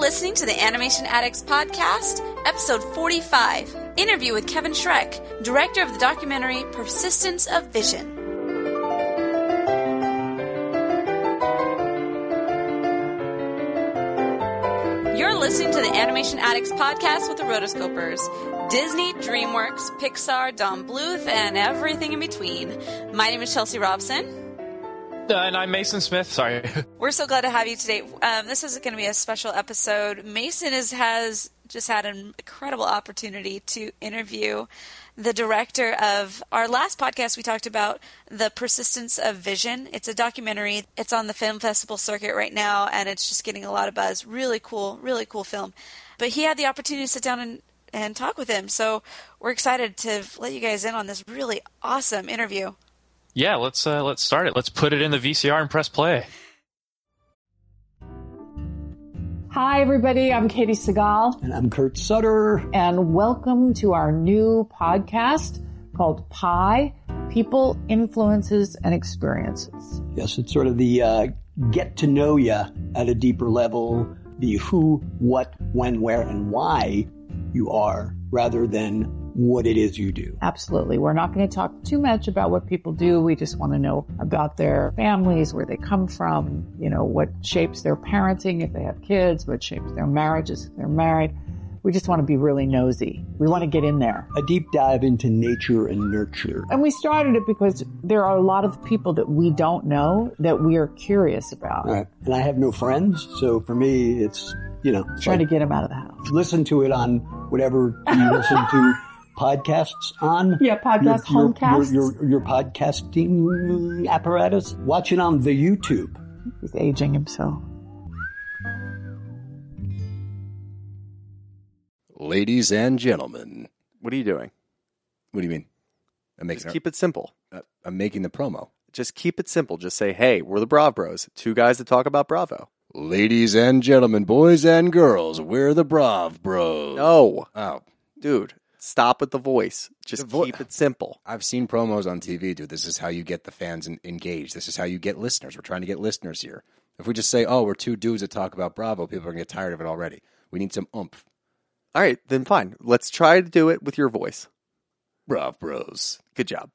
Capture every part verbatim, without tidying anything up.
listening to the Animation Addicts Podcast, episode forty-five, interview with Kevin Schreck, director of the documentary Persistence of Vision. You're listening to the Animation Addicts Podcast with the Rotoscopers. Disney, DreamWorks, Pixar, Don Bluth, and everything in between. My name is Chelsea Robson. Uh, and I'm Mason Smith. Sorry. We're so glad to have you today. Um, this is going to be a special episode. Mason is, has just had an incredible opportunity to interview the director of our last podcast. We talked about The Persistence of Vision. It's a documentary. It's on the film festival circuit right now, and it's just getting a lot of buzz. Really cool, really cool film. But he had the opportunity to sit down and, and talk with him. So we're excited to let you guys in on this really awesome interview. Yeah, let's uh, let's start it. Let's put it in the V C R and press play. Hi, everybody. I'm Katie Segal. And I'm Kurt Sutter. And welcome to our new podcast called Pi, People, Influences, and Experiences. Yes, it's sort of the uh, get to know you at a deeper level, the who, what, when, where, and why you are, rather than what it is you do. Absolutely. We're not going to talk too much about what people do. We just want to know about their families, where they come from, you know, what shapes their parenting if they have kids, what shapes their marriages if they're married. We just want to be really nosy. We want to get in there. A deep dive into nature and nurture. And we started it because there are a lot of people that we don't know that we are curious about. Right. And I have no friends, so for me, it's, you know. Trying like, to get them out of the house. Listen to it on whatever you listen to. Podcasts on? Yeah, podcast, your, homecasts. Your, your, your podcasting apparatus. Watch it on the YouTube. He's aging himself. Ladies and gentlemen. What are you doing? What do you mean? I'm making Just keep it simple. Uh, I'm making the promo. Just keep it simple. Just say, hey, we're the Brav Bros. Two guys that talk about Bravo. Ladies and gentlemen, boys and girls, we're the Brav Bros. No. Oh. Dude. Stop with the voice. Just the vo- keep it simple. I've seen promos on T V, dude. This is how you get the fans in- engaged. This is how you get listeners. We're trying to get listeners here. If we just say, oh, we're two dudes that talk about Bravo, people are going to get tired of it already. We need some oomph. All right, then fine. Let's try to do it with your voice. Brav Bros. Good job.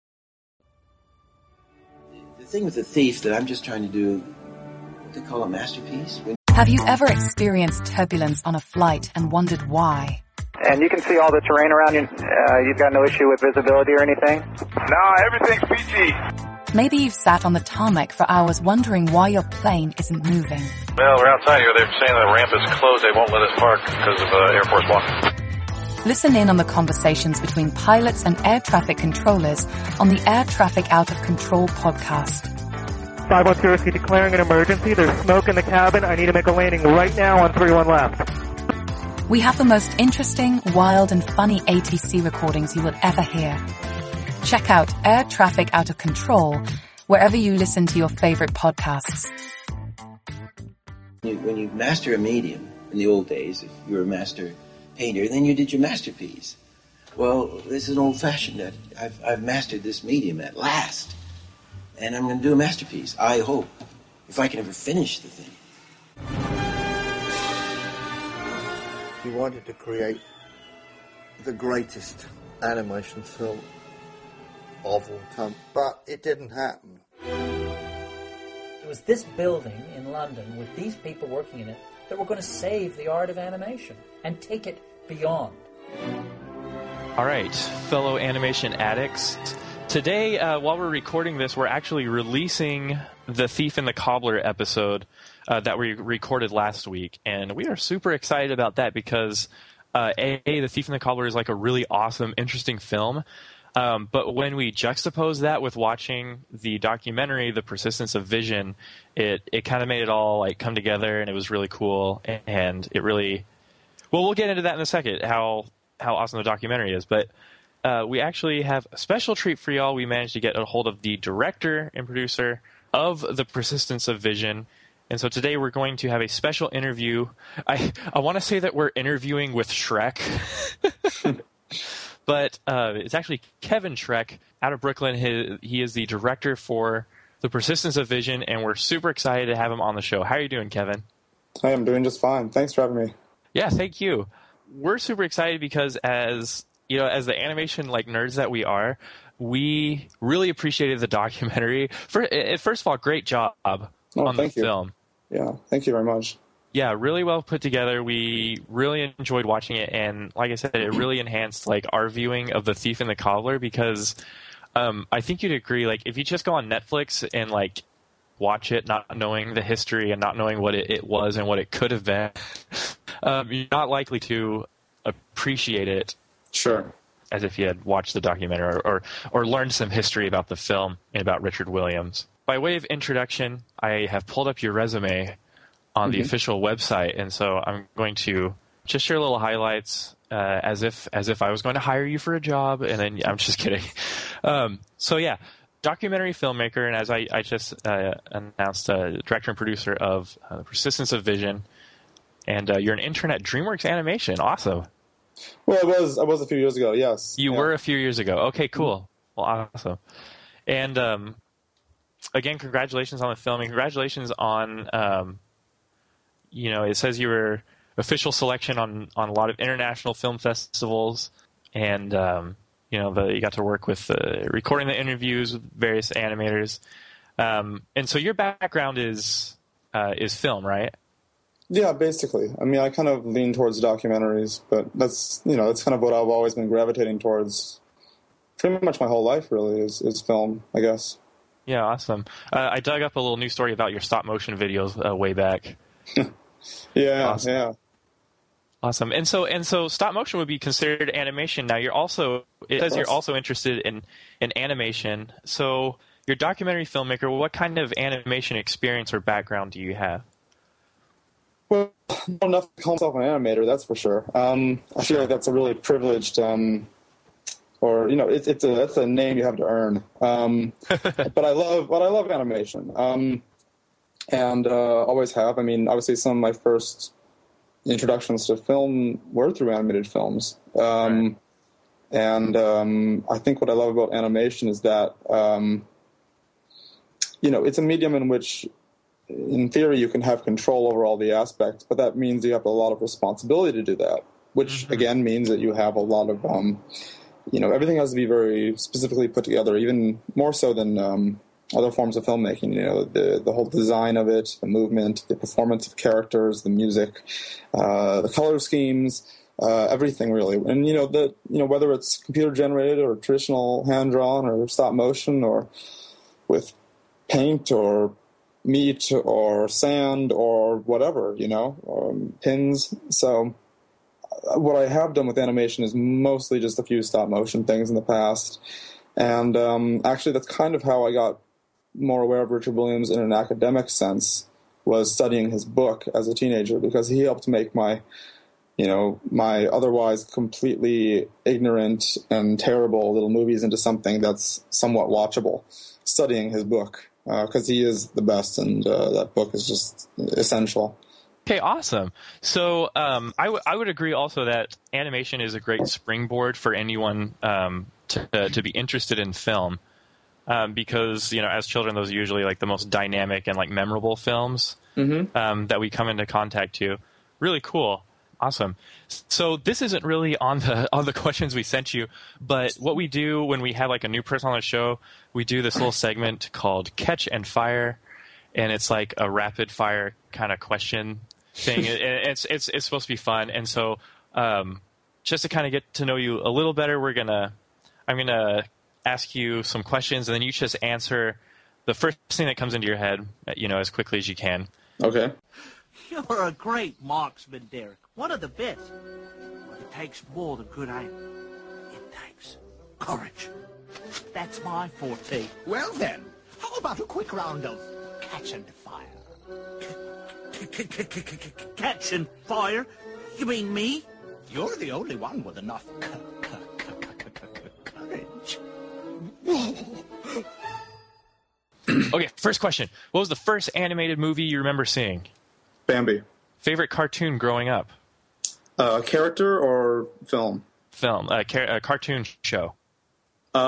The thing with The Thief that I'm just trying to do, what they call a masterpiece. When- Have you ever experienced turbulence on a flight and wondered why? And you can see all the terrain around you. Uh, you've got no issue with visibility or anything? No, everything's P G. Maybe you've sat on the tarmac for hours wondering why your plane isn't moving. Well, we're outside here. They're saying the ramp is closed. They won't let us park because of uh, Air Force One. Listen in on the conversations between pilots and air traffic controllers on the Air Traffic Out of Control podcast. five one zero, declaring an emergency. There's smoke in the cabin. I need to make a landing right now on three one left. We have the most interesting, wild, and funny A T C recordings you will ever hear. Check out Air Traffic Out of Control wherever you listen to your favorite podcasts. When you master a medium, in the old days, if you were a master painter, then you did your masterpiece. Well, this is an old-fashioned. That I've, I've mastered this medium at last, and I'm going to do a masterpiece, I hope, if I can ever finish the thing. He wanted to create the greatest animation film of all time, but it didn't happen. It was this building in London with these people working in it that were going to save the art of animation and take it beyond. All right, fellow animation addicts. Today, uh, while we're recording this, we're actually releasing the Thief and the Cobbler episode uh, that we recorded last week. And we are super excited about that because, uh, A, The Thief and the Cobbler is like a really awesome, interesting film. Um, but when we juxtapose that with watching the documentary, The Persistence of Vision, it, it kind of made it all like come together, and it was really cool. And it really, well, we'll get into that in a second, how, how awesome the documentary is. But uh, we actually have a special treat for y'all. We managed to get a hold of the director and producer of The Persistence of Vision. And so today we're going to have a special interview. I, I want to say that we're interviewing with Shrek. But uh, it's actually Kevin Schreck out of Brooklyn. He, he is the director for The Persistence of Vision, and we're super excited to have him on the show. How are you doing, Kevin? I am doing just fine. Thanks for having me. Yeah, thank you. We're super excited because as you know, as the animation like nerds that we are, we really appreciated the documentary. For, first of all, great job oh, on thank the you. film. Yeah, thank you very much. Yeah, really well put together. We really enjoyed watching it, and like I said, it really enhanced like our viewing of The Thief and the Cobbler because um, I think you'd agree. Like, if you just go on Netflix and like watch it, not knowing the history and not knowing what it, it was and what it could have been, um, you're not likely to appreciate it. Sure. As if you had watched the documentary or, or or learned some history about the film and about Richard Williams. By way of introduction, I have pulled up your resume on the mm-hmm. official website, and so I'm going to just share little highlights uh, as if as if I was going to hire you for a job, and then I'm just kidding. Um, so yeah, documentary filmmaker, and as I, I just uh, announced, uh, director and producer of uh, The Persistence of Vision, and uh, you're an intern at DreamWorks Animation. Awesome. Well, I was I was a few years ago. Yes, you yeah. were a few years ago. Okay, cool. Well, awesome. And um, again, congratulations on the film, and congratulations on. Um, You know, it says you were official selection on, on a lot of international film festivals, and um, you know, the, you got to work with uh, recording the interviews with various animators. Um, and so your background is uh, is film, right? Yeah, basically. I mean, I kind of lean towards documentaries, but that's you know, that's kind of what I've always been gravitating towards. Pretty much my whole life, really, is is film, I guess. Yeah, awesome. Uh, I dug up a little news story about your stop motion videos uh, way back. Yeah, awesome. yeah. Awesome. And so and so stop motion would be considered animation. Now you're also it says you're also interested in, in animation. So you're a documentary filmmaker. What kind of animation experience or background do you have? Well, not enough to call myself an animator, that's for sure. Um, I feel like that's a really privileged um, or you know, it's it's a that's a name you have to earn. Um, but I love but I love animation. Um, And uh, always have. I mean, obviously, some of my first introductions to film were through animated films. Um, right. And um, I think what I love about animation is that, um, you know, it's a medium in which, in theory, you can have control over all the aspects, but that means you have a lot of responsibility to do that, which, mm-hmm. again, means that you have a lot of, um, you know, everything has to be very specifically put together, even more so than... Um, other forms of filmmaking, you know, the the whole design of it, the movement, the performance of characters, the music, uh, the color schemes, uh, everything really. And, you know, the you know, whether it's computer generated or traditional hand drawn or stop motion or with paint or meat or sand or whatever, you know, um, pins. So what I have done with animation is mostly just a few stop motion things in the past. And um, actually that's kind of how I got more aware of Richard Williams in an academic sense, was studying his book as a teenager, because he helped make my, you know, my otherwise completely ignorant and terrible little movies into something that's somewhat watchable, studying his book, because uh, he is the best, and uh, that book is just essential. Okay, awesome. So um, I, w- I would agree also that animation is a great springboard for anyone um, to, uh, to be interested in film. Um, because, you know, as children, those are usually like the most dynamic and like memorable films mm-hmm. um, that we come into contact to. Really cool. Awesome. So this isn't really on the on the questions we sent you, but what we do when we have like a new person on the show, we do this little segment called Catch and Fire, and it's like a rapid fire kind of question thing. it, it's it's it's supposed to be fun, and so um, just to kind of get to know you a little better, we're gonna I'm gonna ask you some questions, and then you just answer the first thing that comes into your head, you know, as quickly as you can. Okay. You're a great marksman, Derek. One of the best. But it takes more than good aim. It takes courage. That's my forte. Well then, how about a quick round of catch and fire? Catch and fire? You mean me? You're the only one with enough courage. Okay, first question. What was the first animated movie you remember seeing? Bambi. Favorite cartoon growing up? Uh, character or film? Film. Uh, car- a cartoon show.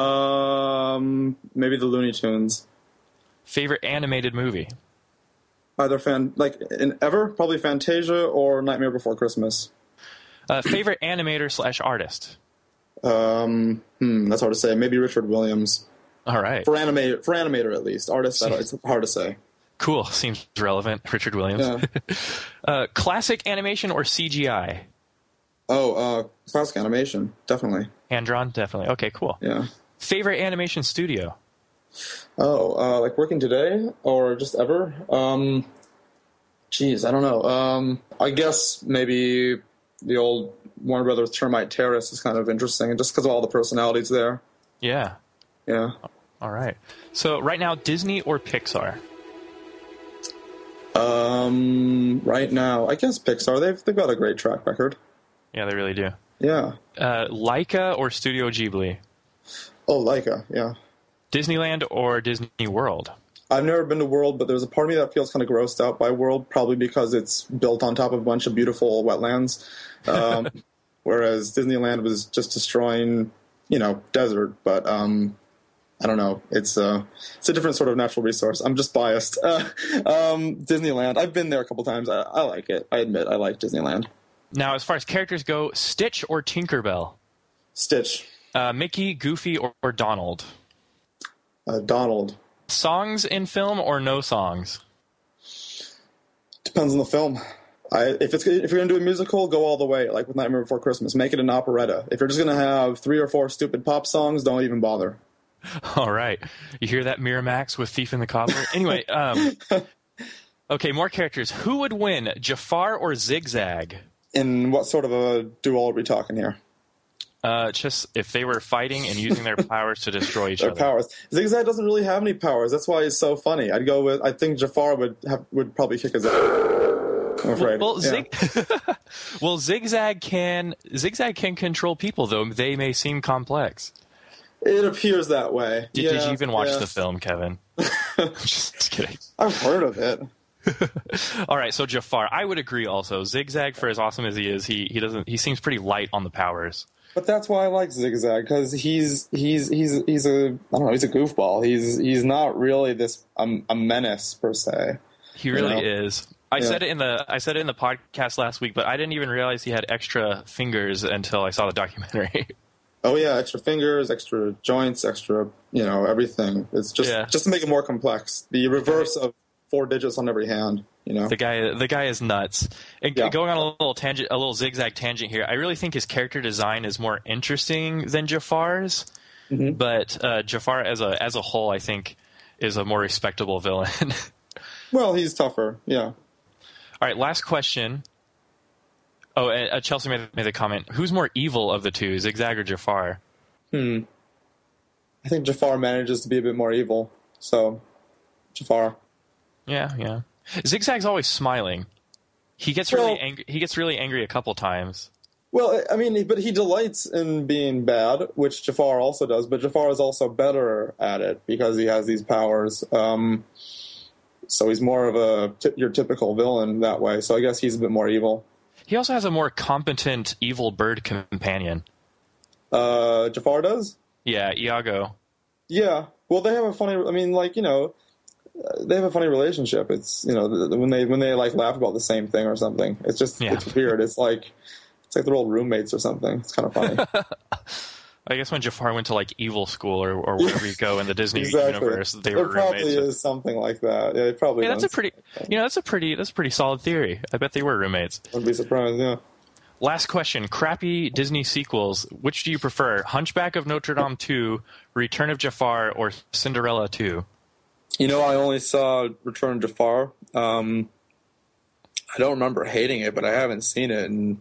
Um, maybe the Looney Tunes. Favorite animated movie? Either fan like in ever probably Fantasia or Nightmare Before Christmas. Uh, favorite animator slash artist? Um, hmm, that's hard to say. Maybe Richard Williams. All right. For animator, for animator at least. Artist, I don't- it's hard to say. Cool. Seems relevant. Richard Williams. Yeah. uh, classic animation or C G I? Oh, uh, classic animation, definitely. Hand drawn, definitely. Okay, cool. Yeah. Favorite animation studio? Oh, uh, like working today or just ever? Um, geez, I don't know. Um, I guess maybe the old Warner Brothers Termite Terrace is kind of interesting, just because of all the personalities there. Yeah. Yeah. All right. So right now, Disney or Pixar? Um, right now, I guess Pixar. They've they've got a great track record. Yeah, they really do. Yeah. Uh, Laika or Studio Ghibli? Oh, Laika. Yeah. Disneyland or Disney World? I've never been to World, but there's a part of me that feels kind of grossed out by World, probably because it's built on top of a bunch of beautiful wetlands, um, whereas Disneyland was just destroying, you know, desert. But um, I don't know. It's a it's a different sort of natural resource. I'm just biased. Uh, um, Disneyland. I've been there a couple times. I, I like it. I admit I like Disneyland. Now, as far as characters go, Stitch or Tinkerbell? Stitch. Uh, Mickey, Goofy, or, or Donald? Uh, Donald. Songs in film or no songs? Depends on the film. I, if it's if you're gonna do a musical, go all the way. Like with Nightmare Before Christmas, make it an operetta. If you're just gonna have three or four stupid pop songs, don't even bother. All right, you hear that, Miramax with Thief and the Cobbler? Anyway, um, okay, more characters. Who would win, Jafar or Zigzag? In what sort of a duel are we talking here? Uh, just if they were fighting and using their powers to destroy each Their other. powers. Zigzag doesn't really have any powers. That's why he's so funny. I'd go with. I think Jafar would have, would probably kick his ass. I'm afraid. Well, well, yeah. Zig- well, Zigzag can Zigzag can control people, though they may seem complex. It appears that way. Did, yeah, did you even watch yeah. the film, Kevin? just, just kidding. I've heard of it. All right, so Jafar, I would agree. Also, Zigzag, for as awesome as he is, he he doesn't. He seems pretty light on the powers. But that's why I like Zigzag, because he's he's he's he's a I don't know he's a goofball. He's he's not really this um, a menace per se. He really you know? is. I Yeah. said it in the I said it in the podcast last week, but I didn't even realize he had extra fingers until I saw the documentary. Oh yeah, extra fingers, extra joints, extra you know everything. It's just Yeah. just to make it more complex. The reverse of four digits on every hand. You know, The guy, the guy is nuts. And Yeah. Going on a little tangent, a little zigzag tangent here. I really think his character design is more interesting than Jafar's, Mm-hmm. but uh, Jafar as a as a whole, I think, is a more respectable villain. well, he's tougher. Yeah. All right, last question. Oh, and, uh, Chelsea made, made the comment: who's more evil of the two, Zigzag or Jafar? Hmm. I think Jafar manages to be a bit more evil. So, Jafar. Yeah, yeah. Zigzag's always smiling. He gets Well- really angry. He gets really angry a couple times. Well, I mean, but he delights in being bad, which Jafar also does. But Jafar is also better at it because he has these powers. Um, so he's more of a t- your typical villain that way. So I guess he's a bit more evil. He also has a more competent evil bird companion. Uh, Jafar does. Yeah, Iago. Yeah. Well, they have a funny. I mean, like you know, uh, they have a funny relationship. It's you know th- when they when they like laugh about the same thing or something. It's just Yeah. it's weird. It's like it's like they're old roommates or something. It's kind of funny. I guess when Jafar went to like evil school or, or wherever you go in the Disney exactly. universe, they There were probably roommates. is something like that. Yeah, they probably. Yeah, that's a done pretty, you know, that's a pretty, that's a pretty solid theory. I bet they were roommates. I'd be surprised. Yeah. Last question: crappy Disney sequels. Which do you prefer? Hunchback of Notre Dame two, Return of Jafar, or Cinderella two? You know, I only saw Return of Jafar. Um, I don't remember hating it, but I haven't seen it in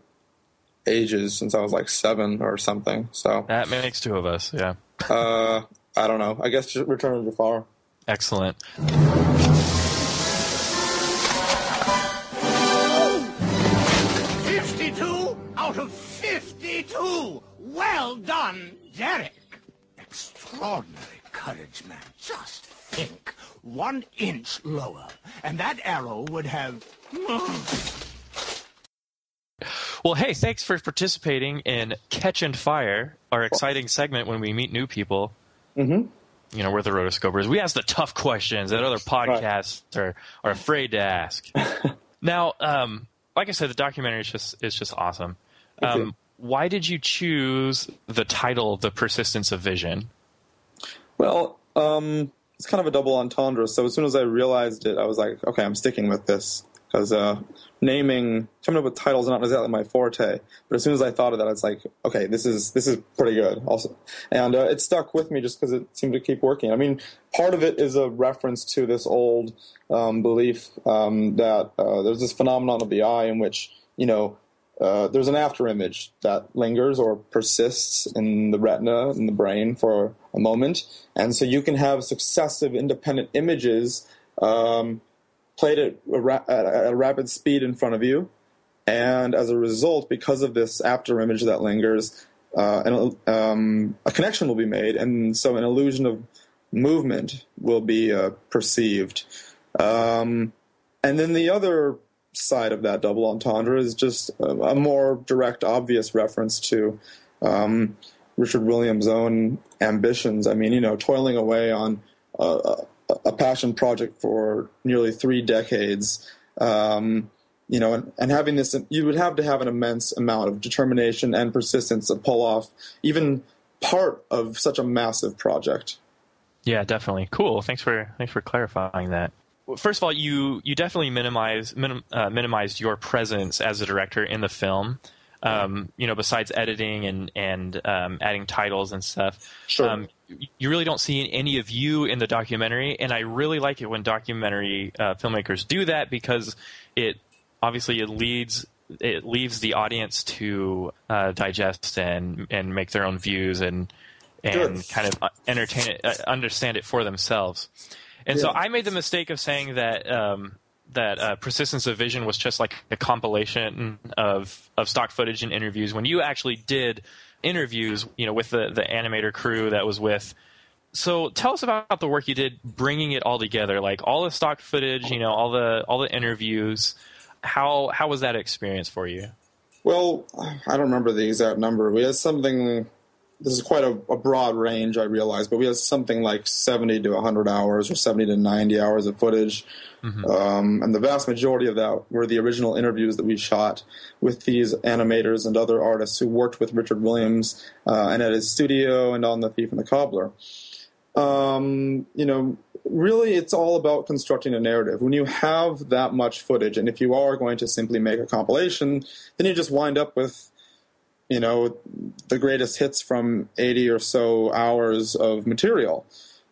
ages since I was like seven or something. So That makes two of us. Yeah. uh, I don't know. I guess just Return of Jafar. Excellent. fifty-two out of fifty-two. Well done, Derek. Extraordinary courage, man. Just think. One inch lower, and that arrow would have... Well, hey, thanks for participating in Catch and Fire, our exciting segment when we meet new people. Mm-hmm. you know, we're the rotoscopers. We ask the tough questions that other podcasts right. are, are afraid to ask. Now, um, like I said, the documentary is just is just awesome. Um, why did you choose the title, The Persistence of Vision? Well, um, it's kind of a double entendre. So as soon as I realized it, I was like, okay, I'm sticking with this. Because uh, naming, coming up with titles is not exactly my forte. But as soon as I thought of that, it's like, okay, this is this is pretty good also. And uh, it stuck with me just because it seemed to keep working. I mean, part of it is a reference to this old um, belief um, that uh, there's this phenomenon of the eye in which, you know, uh, there's an after image that lingers or persists in the retina, in the brain for a moment. And so you can have successive independent images um played at a, ra- at a rapid speed in front of you, and as a result, because of this after image that lingers, uh, an, um, a connection will be made, and so an illusion of movement will be uh, perceived. Um, and then the other side of that double entendre is just a, a more direct, obvious reference to um, Richard Williams' own ambitions. I mean, you know, toiling away on uh, a passion project for nearly three decades, um, you know, and, and having this, you would have to have an immense amount of determination and persistence to pull off even part of such a massive project. Yeah, definitely. Cool. Thanks for thanks for clarifying that. Well, first of all, you you definitely minimize minim, uh, minimized your presence as a director in the film. Um, you know, besides editing and and um, adding titles and stuff. Sure. Um, you really don't see any of you in the documentary, and I really like it when documentary uh, filmmakers do that because it obviously it leads it leaves the audience to uh, digest and and make their own views and and Good. kind of entertain it, uh, understand it for themselves. And yeah. so I made the mistake of saying that. Um, that uh, Persistence of Vision was just like a compilation of, of stock footage and interviews when you actually did interviews, you know, with the, the animator crew that was with. So tell us about the work you did bringing it all together, like all the stock footage, you know, all the all the interviews. How how was that experience for you? Well, I don't remember the exact number. We had something, this is quite a, a broad range, I realize, but we had something like seventy to one hundred hours or seventy to ninety hours of footage. Mm-hmm. Um, and the vast majority of that were the original interviews that we shot with these animators and other artists who worked with Richard Williams uh, and at his studio and on The Thief and the Cobbler. Um, you know, really it's all about constructing a narrative. When you have that much footage, and if you are going to simply make a compilation, then you just wind up with, you know, the greatest hits from eighty or so hours of material.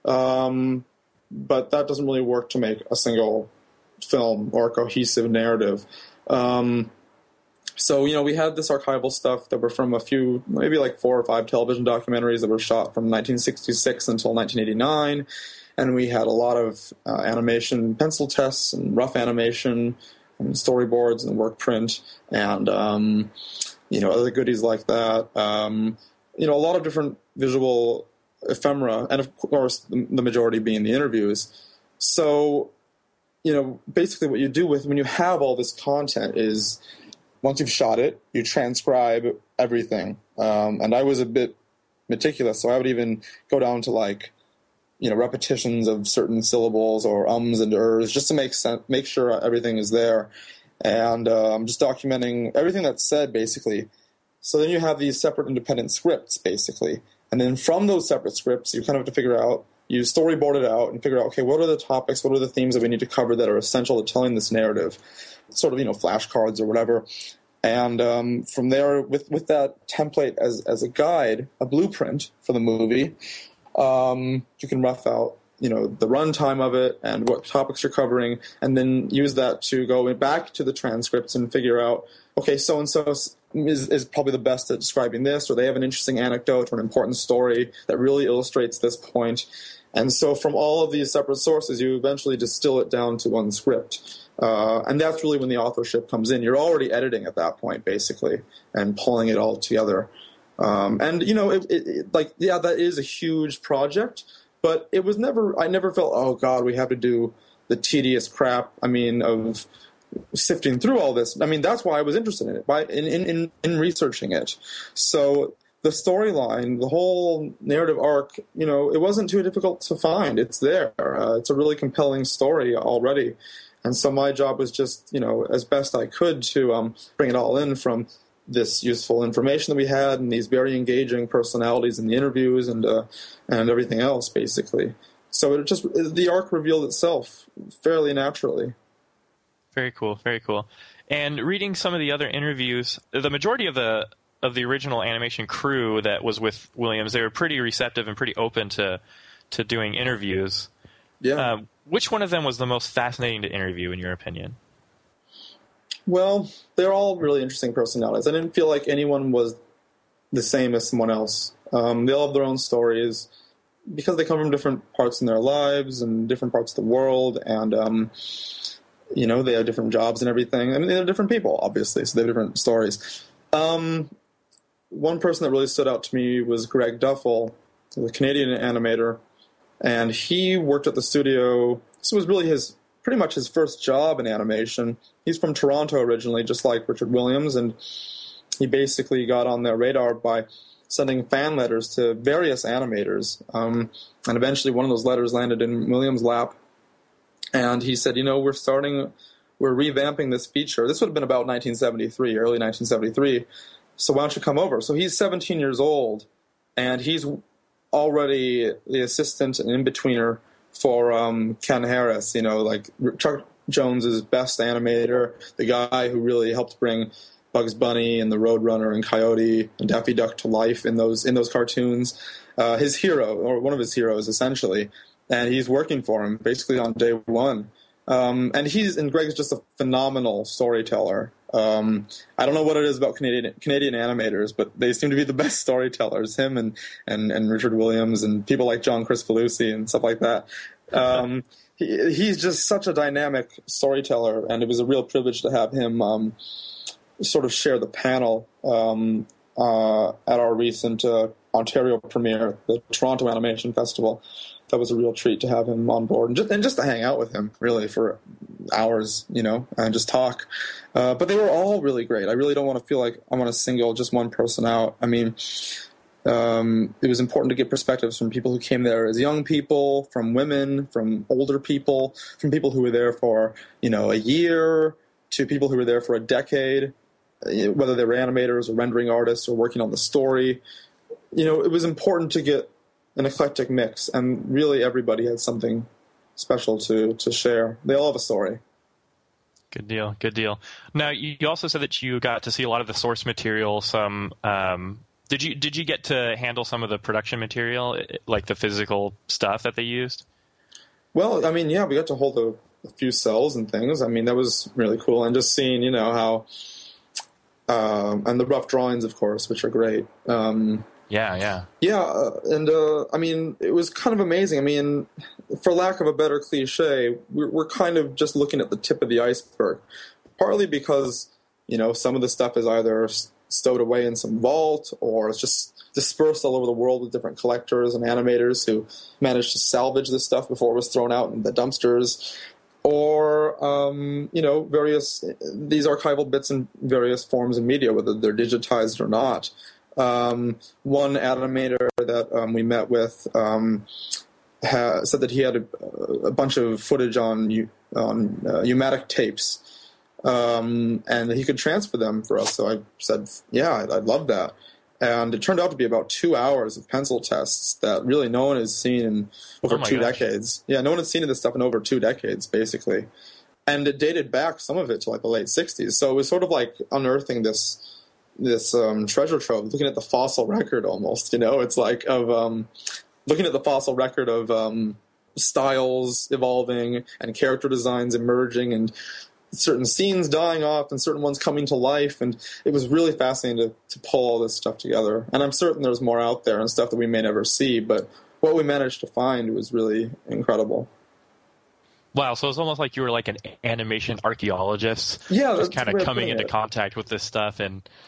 Um, but that doesn't really work to make a single film or a cohesive narrative. Um, so, you know, we had this archival stuff that were from a few, maybe like four or five television documentaries that were shot from nineteen sixty-six until nineteen eighty-nine. And we had a lot of uh, animation pencil tests and rough animation and storyboards and work print and, um, you know, other goodies like that. Um, you know, a lot of different visual ephemera, and of course, the majority being the interviews. So, you know, basically what you do with when you have all this content is once you've shot it, you transcribe everything. Um, and I was a bit meticulous, so I would even go down to like, you know, repetitions of certain syllables or ums and ers just to make sense, make sure everything is there. And um, just documenting everything that's said, basically. So then you have these separate independent scripts, basically. And then from those separate scripts, you kind of have to figure out, you storyboard it out and figure out, okay, what are the topics, what are the themes that we need to cover that are essential to telling this narrative? Sort of, you know, flashcards or whatever. And um, from there, with, with that template as, as a guide, a blueprint for the movie, um, you can rough out, you know, the runtime of it and what topics you're covering, and then use that to go back to the transcripts and figure out, okay, so-and-so is, is probably the best at describing this, or they have an interesting anecdote or an important story that really illustrates this point. And so from all of these separate sources, you eventually distill it down to one script. Uh, and that's really when the authorship comes in. You're already editing at that point, basically, and pulling it all together. Um, and, you know, it, it, it, like, yeah, that is a huge project, but it was never, I never felt, oh, God, we have to do the tedious crap, I mean, of sifting through all this. I mean, that's why I was interested in it, by in, in, in researching it. So the storyline, the whole narrative arc, you know, it wasn't too difficult to find. It's there. Uh, it's a really compelling story already. And so my job was just, you know, as best I could to um, bring it all in from this useful information that we had and these very engaging personalities in the interviews and uh, and everything else, basically. So it just the arc revealed itself fairly naturally. Very cool, very cool. And reading some of the other interviews, the majority of the of the original animation crew that was with Williams, they were pretty receptive and pretty open to to doing interviews. Yeah. Uh, which one of them was the most fascinating to interview, in your opinion? Well, they're all really interesting personalities. I didn't feel like anyone was the same as someone else. Um, they all have their own stories because they come from different parts in their lives and different parts of the world, and um, you know, they have different jobs and everything. I mean, they're different people, obviously, so they have different stories. Um, one person that really stood out to me was Greg Duffel, the Canadian animator, and he worked at the studio. This was really his pretty much his first job in animation. He's from Toronto originally, just like Richard Williams, and he basically got on their radar by sending fan letters to various animators. Um, and eventually one of those letters landed in Williams' lap. And he said, you know, we're starting, we're revamping this feature. This would have been about nineteen seventy-three, early nineteen seventy-three. So why don't you come over? So he's seventeen years old, and he's already the assistant and in-betweener for um, Ken Harris, you know, like Chuck Jones's best animator, the guy who really helped bring Bugs Bunny and the Roadrunner and Coyote and Daffy Duck to life in those in those cartoons. Uh, his hero, or one of his heroes, essentially, and he's working for him basically on day one. Um, and he's and Greg's just a phenomenal storyteller. Um, I don't know what it is about Canadian Canadian animators, but they seem to be the best storytellers. Him and and, and Richard Williams and people like John Crispolucci and stuff like that. Um, he, he's just such a dynamic storyteller, and it was a real privilege to have him um, sort of share the panel um, uh, at our recent uh, Ontario premiere, the Toronto Animation Festival. That was a real treat to have him on board and just, and just to hang out with him, really, for hours, you know, and just talk. Uh, but they were all really great. I really don't want to feel like I want to single just one person out. I mean, um, it was important to get perspectives from people who came there as young people, from women, from older people, from people who were there for, you know, a year, to people who were there for a decade, whether they were animators or rendering artists or working on the story. You know, it was important to get an eclectic mix, and really everybody had something special to, to share. They all have a story. Good deal, good deal. Now, you also said that you got to see a lot of the source material. Some um, did you did you get to handle some of the production material, like the physical stuff that they used? Well, I mean, yeah, we got to hold a, a few cells and things. I mean, that was really cool, and just seeing, you know, how um, and the rough drawings, of course, which are great. Um, Yeah, yeah. Yeah, uh, and uh, I mean, it was kind of amazing. I mean, for lack of a better cliche, we're, we're kind of just looking at the tip of the iceberg, partly because, you know, some of the stuff is either stowed away in some vault or it's just dispersed all over the world with different collectors and animators who managed to salvage this stuff before it was thrown out in the dumpsters, or, um, you know, various, these archival bits in various forms of media, whether they're digitized or not. Um, one animator that um, we met with um, ha- said that he had a, a bunch of footage on on uh, U-matic tapes, um, and that he could transfer them for us. So I said, yeah, I'd, I'd love that. And it turned out to be about two hours of pencil tests that really no one has seen in over oh two gosh. decades. Yeah, no one had seen this stuff in over two decades, basically. And it dated back, some of it, to like the late sixties. So it was sort of like unearthing this this um, treasure trove, looking at the fossil record almost, you know, it's like of um, looking at the fossil record of um, styles evolving and character designs emerging and certain scenes dying off and certain ones coming to life. And it was really fascinating to, to pull all this stuff together. And I'm certain there's more out there and stuff that we may never see, but what we managed to find was really incredible. Wow, so it's almost like you were like an animation archaeologist. Yeah, just kind of coming into it. contact with this stuff and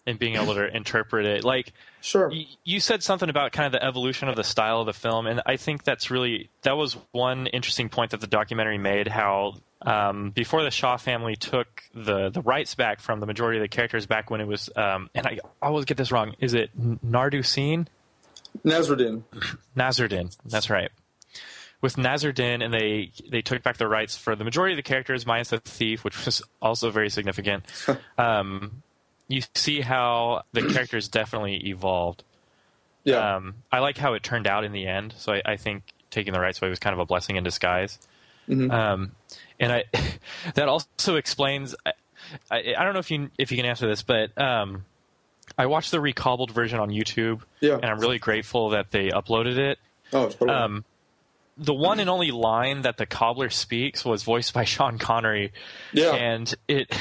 and being able to interpret it. Like, sure, y- you said something about kind of the evolution of the style of the film, and I think that's really that was one interesting point that the documentary made. How um, before the Shaw family took the the rights back from the majority of the characters back when it was, um, and I always get this wrong. Is it Nardusin? Nasruddin. Nasruddin. That's right. With Nasruddin, and they they took back the rights for the majority of the characters, minus the thief, which was also very significant. um, you see how the characters definitely evolved. Yeah. Um, I like how it turned out in the end. So I, I think taking the rights away was kind of a blessing in disguise. Mm-hmm. Um, and I that also explains. I, I, I don't know if you if you can answer this, but um, I watched the recobbled version on YouTube, yeah. and I'm really grateful that they uploaded it. Oh, totally. Um, the one and only line that the cobbler speaks was voiced by Sean Connery. Yeah. And it,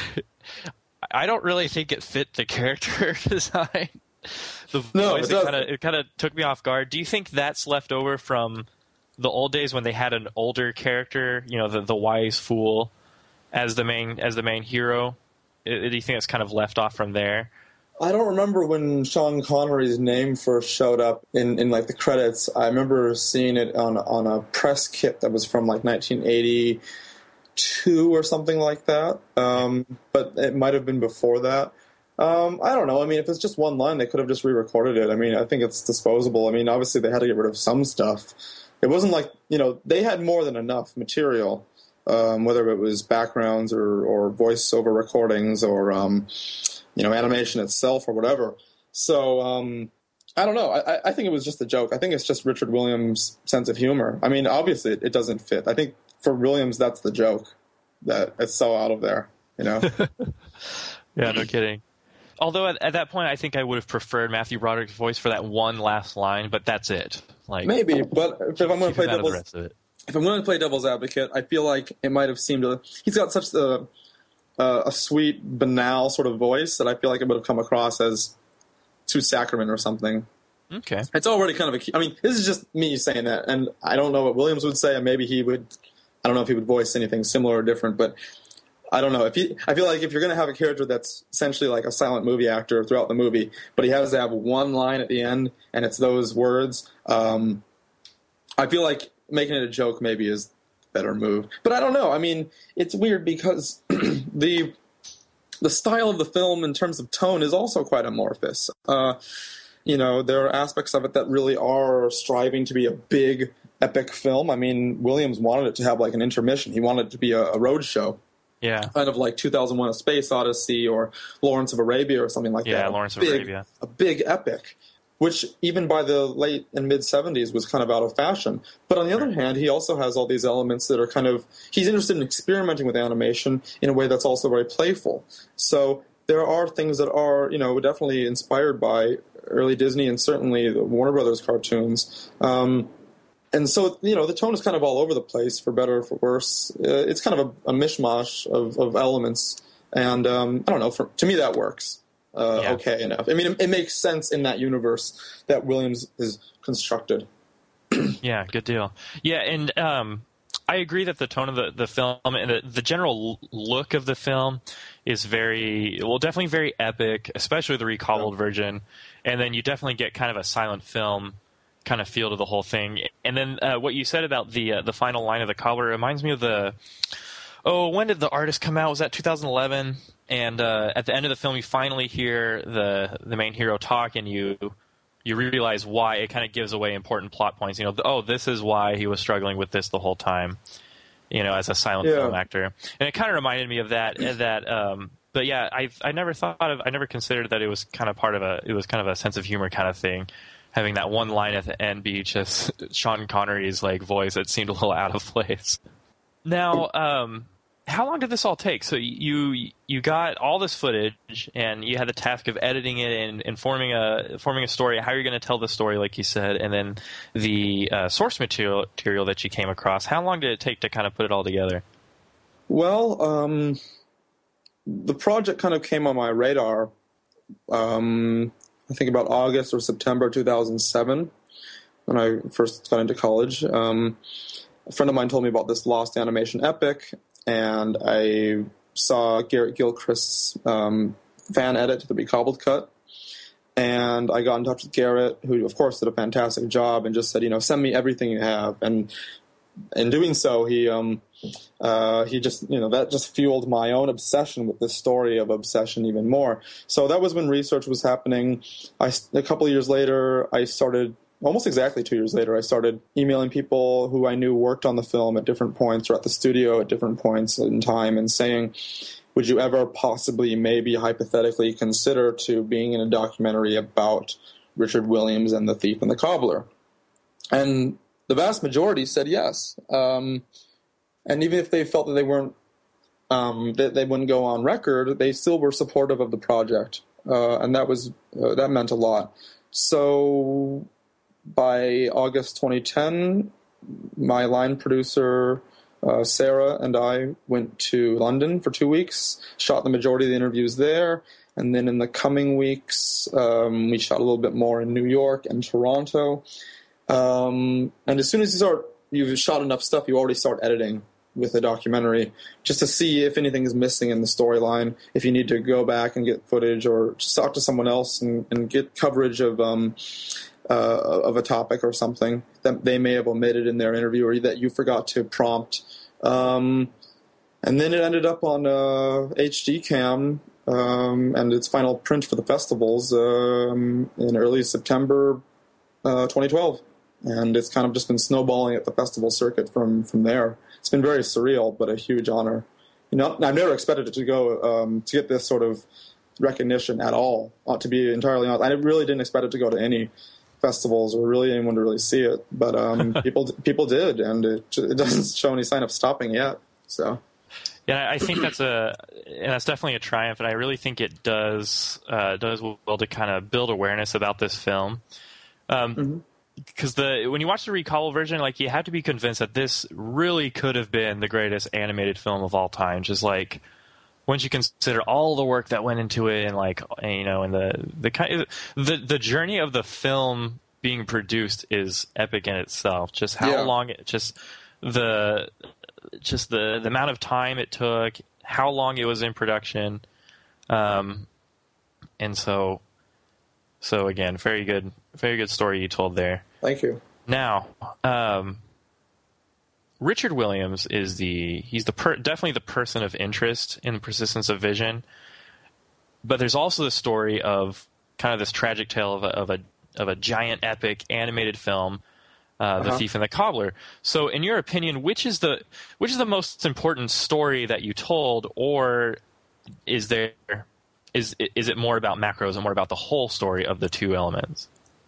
I don't really think it fit the character design. The no, voice, it, it kind of it kind of took me off guard. Do you think that's left over from the old days when they had an older character, you know, the the wise fool, as the main as the main hero? Do you think it's kind of left off from there? I don't remember when Sean Connery's name first showed up in, in like the credits. I remember seeing it on on a press kit that was from like nineteen eighty-two or something like that. Um, but it might have been before that. Um, I don't know. I mean, if it's just one line, they could have just re-recorded it. I mean, I think it's disposable. I mean, obviously they had to get rid of some stuff. It wasn't like, you know, they had more than enough material, um, whether it was backgrounds or, or voiceover recordings or, um, you know, animation itself or whatever. So, um, I don't know. I, I think it was just a joke. I think it's just Richard Williams' sense of humor. I mean, obviously it, it doesn't fit. I think for Williams, that's the joke, that it's so out of there, you know? Yeah, no kidding. Although at, at that point, I think I would have preferred Matthew Broderick's voice for that one last line, but that's it. Like maybe, but if I'm going to play devil's, rest of it. if I'm going to play devil's advocate, I feel like it might have seemed a, he's got such a uh, a sweet, banal sort of voice that I feel like it would have come across as too saccharine or something. Okay, it's already kind of a. I mean, this is just me saying that, and I don't know what Williams would say, and maybe he would. I don't know if he would voice anything similar or different, but. I don't know. If he, I feel like if you're going to have a character that's essentially like a silent movie actor throughout the movie, but he has to have one line at the end, and it's those words, um, I feel like making it a joke maybe is a better move. But I don't know. I mean, it's weird because the the style of the film in terms of tone is also quite amorphous. Uh, you know, there are aspects of it that really are striving to be a big, epic film. I mean, Williams wanted it to have like an intermission. He wanted it to be a, a road show. Yeah. Kind of like two thousand one: A Space Odyssey or Lawrence of Arabia or something like yeah, that. Yeah, Lawrence big, of Arabia. A big epic, which even by the late and mid-seventies was kind of out of fashion. But on the other hand, he also has all these elements that are kind of... He's interested in experimenting with animation in a way that's also very playful. So there are things that are, you know, definitely inspired by early Disney and certainly the Warner Brothers cartoons. Um And so, you know, the tone is kind of all over the place, for better or for worse. Uh, it's kind of a, a mishmash of, of elements. And um, I don't know, for, to me that works uh, yeah. okay enough. I mean, it, it makes sense in that universe that Williams has constructed. Yeah, good deal. Yeah, and um, I agree that the tone of the, the film and the, the general look of the film is very, well, definitely very epic, especially the recobbled yeah. version. And then you definitely get kind of a silent film kind of feel to the whole thing. And then uh, what you said about the uh, the final line of the cobbler reminds me of the oh when did The Artist come out? Was that two thousand eleven? And uh, at the end of the film you finally hear the the main hero talk, and you you realize why. It kind of gives away important plot points, you know. Oh, this is why he was struggling with this the whole time, you know, as a silent yeah. film actor. And it kind of reminded me of that that um but yeah, I I never thought of I never considered that it was kind of part of a it was kind of a sense of humor kind of thing. Having that one line at the end be just Sean Connery's like voice, it seemed a little out of place. Now, um, how long did this all take? So you you got all this footage, and you had the task of editing it and, and forming a forming a story. How are you going to tell the story, like you said, and then the uh, source material material that you came across? How long did it take to kind of put it all together? Well, um, the project kind of came on my radar. Um, I think about August or September two thousand seven, when I first got into college. Um, a friend of mine told me about this Lost animation epic, and I saw Garrett Gilchrist's um, fan edit to the recobbled cut. And I got in touch with Garrett, who, of course, did a fantastic job, and just said, you know, send me everything you have. And in doing so, he um, uh, he just, you know, that just fueled my own obsession with this story of obsession even more. So that was when research was happening. I, a couple of years later, I started, almost exactly two years later, I started emailing people who I knew worked on the film at different points or at the studio at different points in time and saying, would you ever possibly, maybe hypothetically consider to being in a documentary about Richard Williams and the Thief and the Cobbler? And the vast majority said yes. Um, and even if they felt that they weren't, um, that they wouldn't go on record, they still were supportive of the project. Uh, and that was, uh, that meant a lot. So by August twenty ten, my line producer, Uh, Sarah and I went to London for two weeks, shot the majority of the interviews there, and then in the coming weeks, um, we shot a little bit more in New York and Toronto. Um, and as soon as you start, you've shot enough stuff, you already start editing with a documentary, just to see if anything is missing in the storyline, if you need to go back and get footage, or just talk to someone else and, and get coverage of um, Uh, of a topic or something that they may have omitted in their interview or that you forgot to prompt. Um, and then it ended up on uh, H D Cam um, and its final print for the festivals um, in early September uh, twenty twelve. And it's kind of just been snowballing at the festival circuit from, from there. It's been very surreal, but a huge honor. You know, I've never expected it to go um, to get this sort of recognition at all, uh, to be entirely honest. I really didn't expect it to go to any festivals or really anyone to really see it, but um, people people did, and it, it doesn't show any sign of stopping yet. So, yeah, I think that's a and that's definitely a triumph, and I really think it does uh, does well to kind of build awareness about this film. Um, mm-hmm. Because the when you watch the recall version, like you have to be convinced that this really could have been the greatest animated film of all time. Just like once you consider all the work that went into it, and like you know, and the the kind the the journey of the film being produced is epic in itself. Just how yeah. long it just the just the the amount of time it took, how long it was in production, um, and so so again, very good, very good story you told there. Thank you. Now, um, Richard Williams is the he's the per, definitely the person of interest in Persistence of Vision, but there's also the story of kind of this tragic tale of a of a, of a giant epic animated film, uh, uh-huh. The Thief and the Cobbler. So, in your opinion, which is the which is the most important story that you told, or is there is is it more about macros and more about the whole story of the two elements?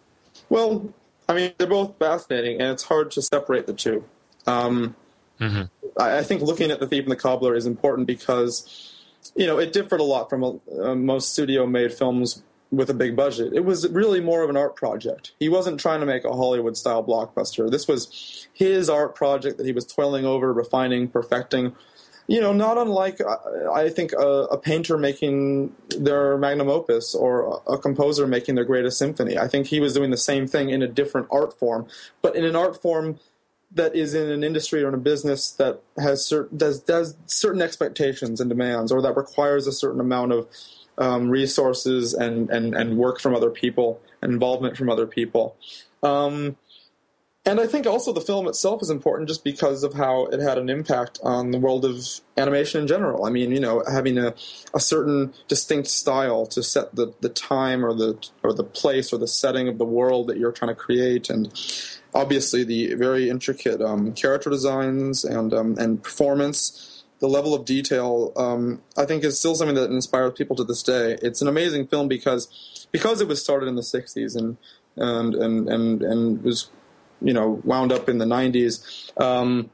Well, I mean, they're both fascinating, and it's hard to separate the two. Um, mm-hmm. I, I think looking at The Thief and the Cobbler is important because, you know, it differed a lot from uh, most studio-made films with a big budget. It was really more of an art project. He wasn't trying to make a Hollywood-style blockbuster. This was his art project that he was toiling over, refining, perfecting. You know, not unlike, I think, a, a painter making their magnum opus or a composer making their greatest symphony. I think he was doing the same thing in a different art form, but in an art form that is in an industry or in a business that has certain, does, does certain expectations and demands, or that requires a certain amount of um, resources and, and, and work from other people, and involvement from other people. Um, And I think also the film itself is important just because of how it had an impact on the world of animation in general. I mean, you know, having a, a certain distinct style to set the, the time or the or the place or the setting of the world that you're trying to create, and obviously the very intricate um, character designs and um, and performance, the level of detail, um, I think is still something that inspires people to this day. It's an amazing film because because it was started in the sixties and and and and, and was you know, wound up in the nineties, um,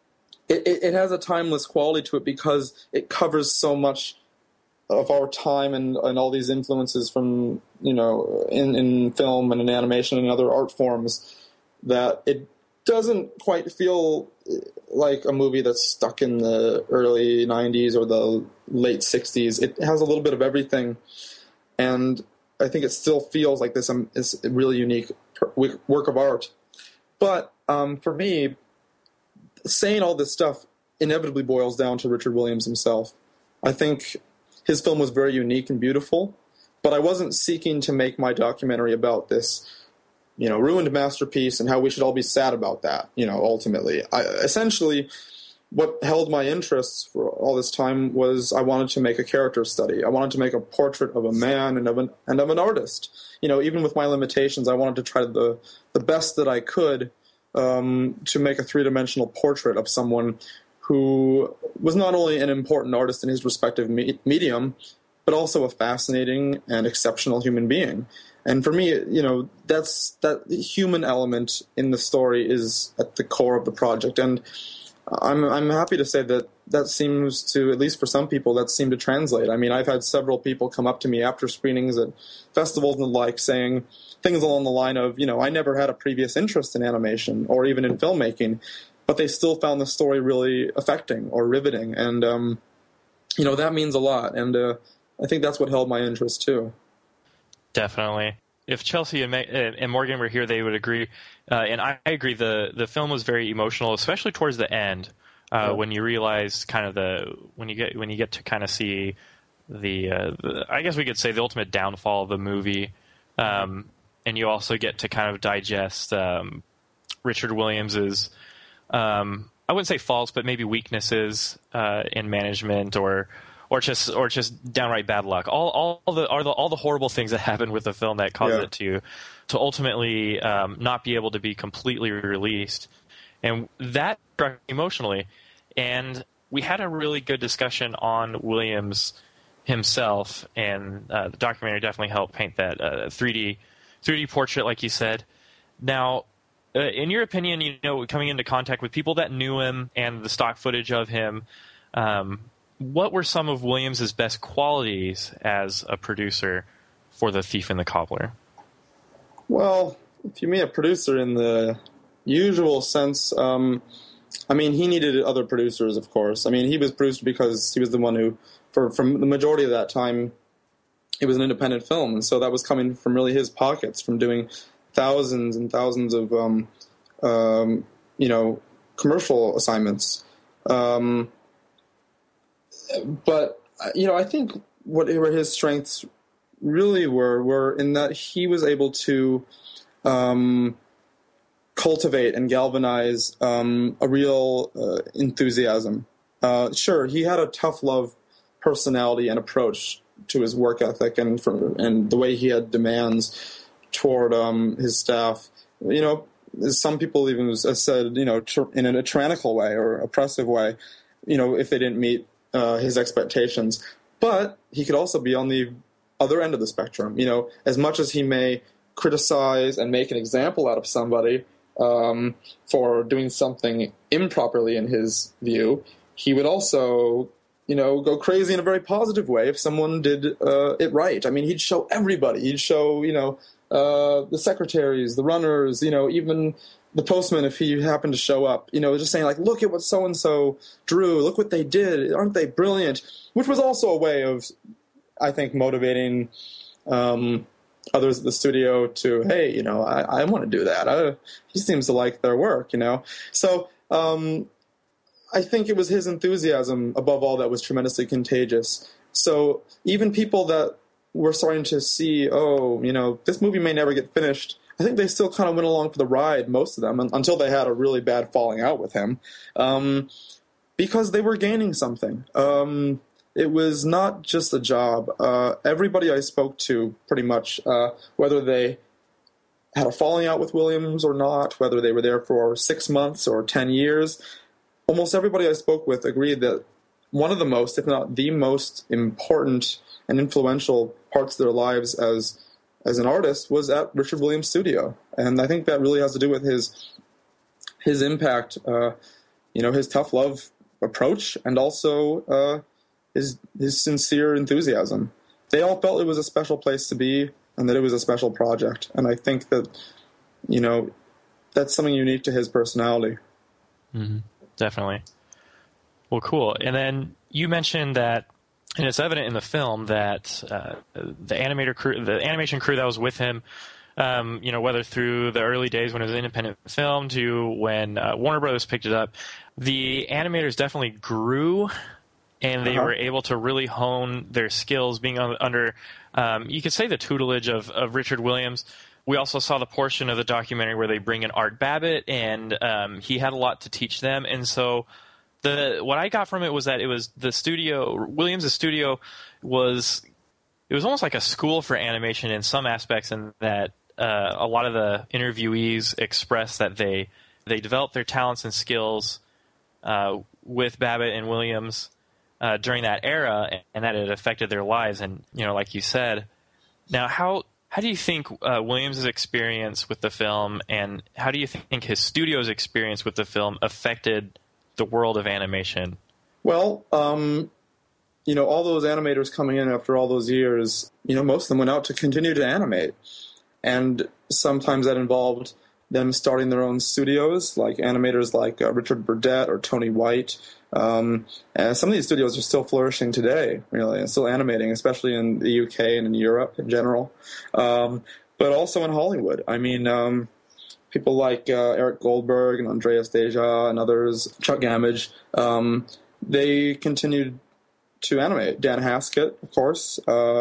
it, it has a timeless quality to it because it covers so much of our time and, and all these influences from, you know, in, in film and in animation and other art forms, that it doesn't quite feel like a movie that's stuck in the early nineties or the late sixties. It has a little bit of everything, and I think it still feels like this, um, this really unique work of art. But um, for me, saying all this stuff inevitably boils down to Richard Williams himself. I think his film was very unique and beautiful, but I wasn't seeking to make my documentary about this, you know, ruined masterpiece and how we should all be sad about that, you know, ultimately. I, essentially, what held my interests for all this time was I wanted to make a character study. I wanted to make a portrait of a man and of an, and of an artist. You know, even with my limitations, I wanted to try the, the best that I could um, to make a three-dimensional portrait of someone who was not only an important artist in his respective me- medium, but also a fascinating and exceptional human being. And for me, you know, that's that human element in the story is at the core of the project. And I'm I'm happy to say that that seems to, at least for some people, that seemed to translate. I mean, I've had several people come up to me after screenings at festivals and the like saying things along the line of, you know, I never had a previous interest in animation or even in filmmaking, but they still found the story really affecting or riveting. And, um, you know, that means a lot. And uh, I think that's what held my interest, too. Definitely. If Chelsea and, and Morgan were here, they would agree. Uh, and I, I agree. The the film was very emotional, especially towards the end, uh, yeah. when you realize kind of the when you get when you get to kind of see the, uh, the I guess we could say the ultimate downfall of the movie, um, and you also get to kind of digest um, Richard Williams's um, I wouldn't say faults, but maybe weaknesses uh, in management or. Or just, or just downright bad luck. All, all the, all the, all the horrible things that happen with the film that cause yeah. it to, to ultimately um, not be able to be completely released, and that struck me emotionally. And we had a really good discussion on Williams himself, and uh, the documentary definitely helped paint that uh, three D, three D portrait, like you said. Now, uh, in your opinion, you know, coming into contact with people that knew him and the stock footage of him. Um, What were some of Williams' best qualities as a producer for The Thief and the Cobbler? Well, if you mean a producer in the usual sense, um, I mean, he needed other producers, of course. I mean, he was produced because he was the one who, for, for the majority of that time, it was an independent film. And so that was coming from really his pockets, from doing thousands and thousands of, um, um, you know, commercial assignments. Um But, you know, I think what his strengths really were, were in that he was able to um, cultivate and galvanize um, a real uh, enthusiasm. Uh, sure, he had a tough love personality and approach to his work ethic and, from, and the way he had demands toward um, his staff. You know, some people even said, you know, in a tyrannical way or oppressive way, you know, if they didn't meet Uh, his expectations. But he could also be on the other end of the spectrum. You know, as much as he may criticize and make an example out of somebody um, for doing something improperly in his view, he would also, you know, go crazy in a very positive way if someone did uh, it right. I mean, he'd show everybody. He'd show, you know, uh, the secretaries, the runners, you know, even the postman, if he happened to show up, you know, just saying, like, look at what so-and-so drew, look what they did, aren't they brilliant? Which was also a way of, I think, motivating um, others at the studio to, hey, you know, I, I want to do that. I, he seems to like their work, you know. So um, I think it was his enthusiasm, above all, that was tremendously contagious. So even people that were starting to see, oh, you know, this movie may never get finished, I think they still kind of went along for the ride, most of them, until they had a really bad falling out with him, um, because they were gaining something. Um, it was not just a job. Uh, everybody I spoke to, pretty much, uh, whether they had a falling out with Williams or not, whether they were there for six months or ten years, almost everybody I spoke with agreed that one of the most, if not the most important and influential parts of their lives as as an artist was at Richard Williams' studio. And I think that really has to do with his his impact, uh, you know, his tough love approach, and also uh, his his sincere enthusiasm. They all felt it was a special place to be and that it was a special project. And I think that, you know, that's something unique to his personality. Mm-hmm. Definitely. Well, cool. And then you mentioned that, and it's evident in the film that uh, the animator crew, the animation crew that was with him, um, you know, whether through the early days when it was an independent film to when uh, Warner Brothers picked it up, the animators definitely grew and they Uh-huh. were able to really hone their skills being on, under, um, you could say, the tutelage of, of Richard Williams. We also saw the portion of the documentary where they bring in Art Babbitt, and um, he had a lot to teach them. And so the what I got from it was that it was the studio, Williams' studio was, it was almost like a school for animation in some aspects, and that uh, a lot of the interviewees expressed that they, they developed their talents and skills uh, with Babbitt and Williams uh, during that era, and that it affected their lives. And, you know, like you said, now how... How do you think uh, Williams' experience with the film, and how do you think his studio's experience with the film affected the world of animation? Well, um, you know, all those animators coming in after all those years, you know, most of them went out to continue to animate. And sometimes that involved them starting their own studios, like animators like uh, Richard Burdett or Tony White. Um, and some of these studios are still flourishing today, really, and still animating, especially in the U K and in Europe in general, um, but also in Hollywood. I mean, um, people like uh, Eric Goldberg and Andreas Deja and others, Chuck Gamage, um, they continued to animate. Dan Haskett, of course. Uh,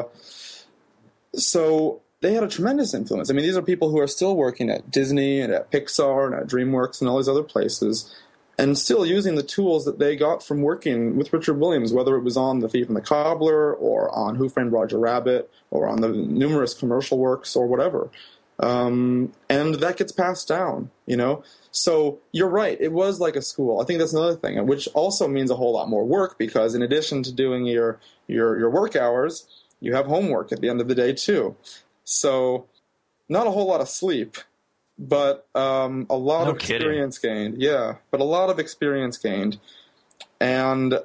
so they had a tremendous influence. I mean, these are people who are still working at Disney and at Pixar and at DreamWorks and all these other places, and still using the tools that they got from working with Richard Williams, whether it was on The Thief and the Cobbler or on Who Framed Roger Rabbit or on the numerous commercial works or whatever. Um, and that gets passed down, you know? So you're right, it was like a school. I think that's another thing, which also means a whole lot more work, because in addition to doing your, your, your work hours, you have homework at the end of the day too. So not a whole lot of sleep. But um, a lot no of experience kidding. gained. Yeah, but a lot of experience gained. And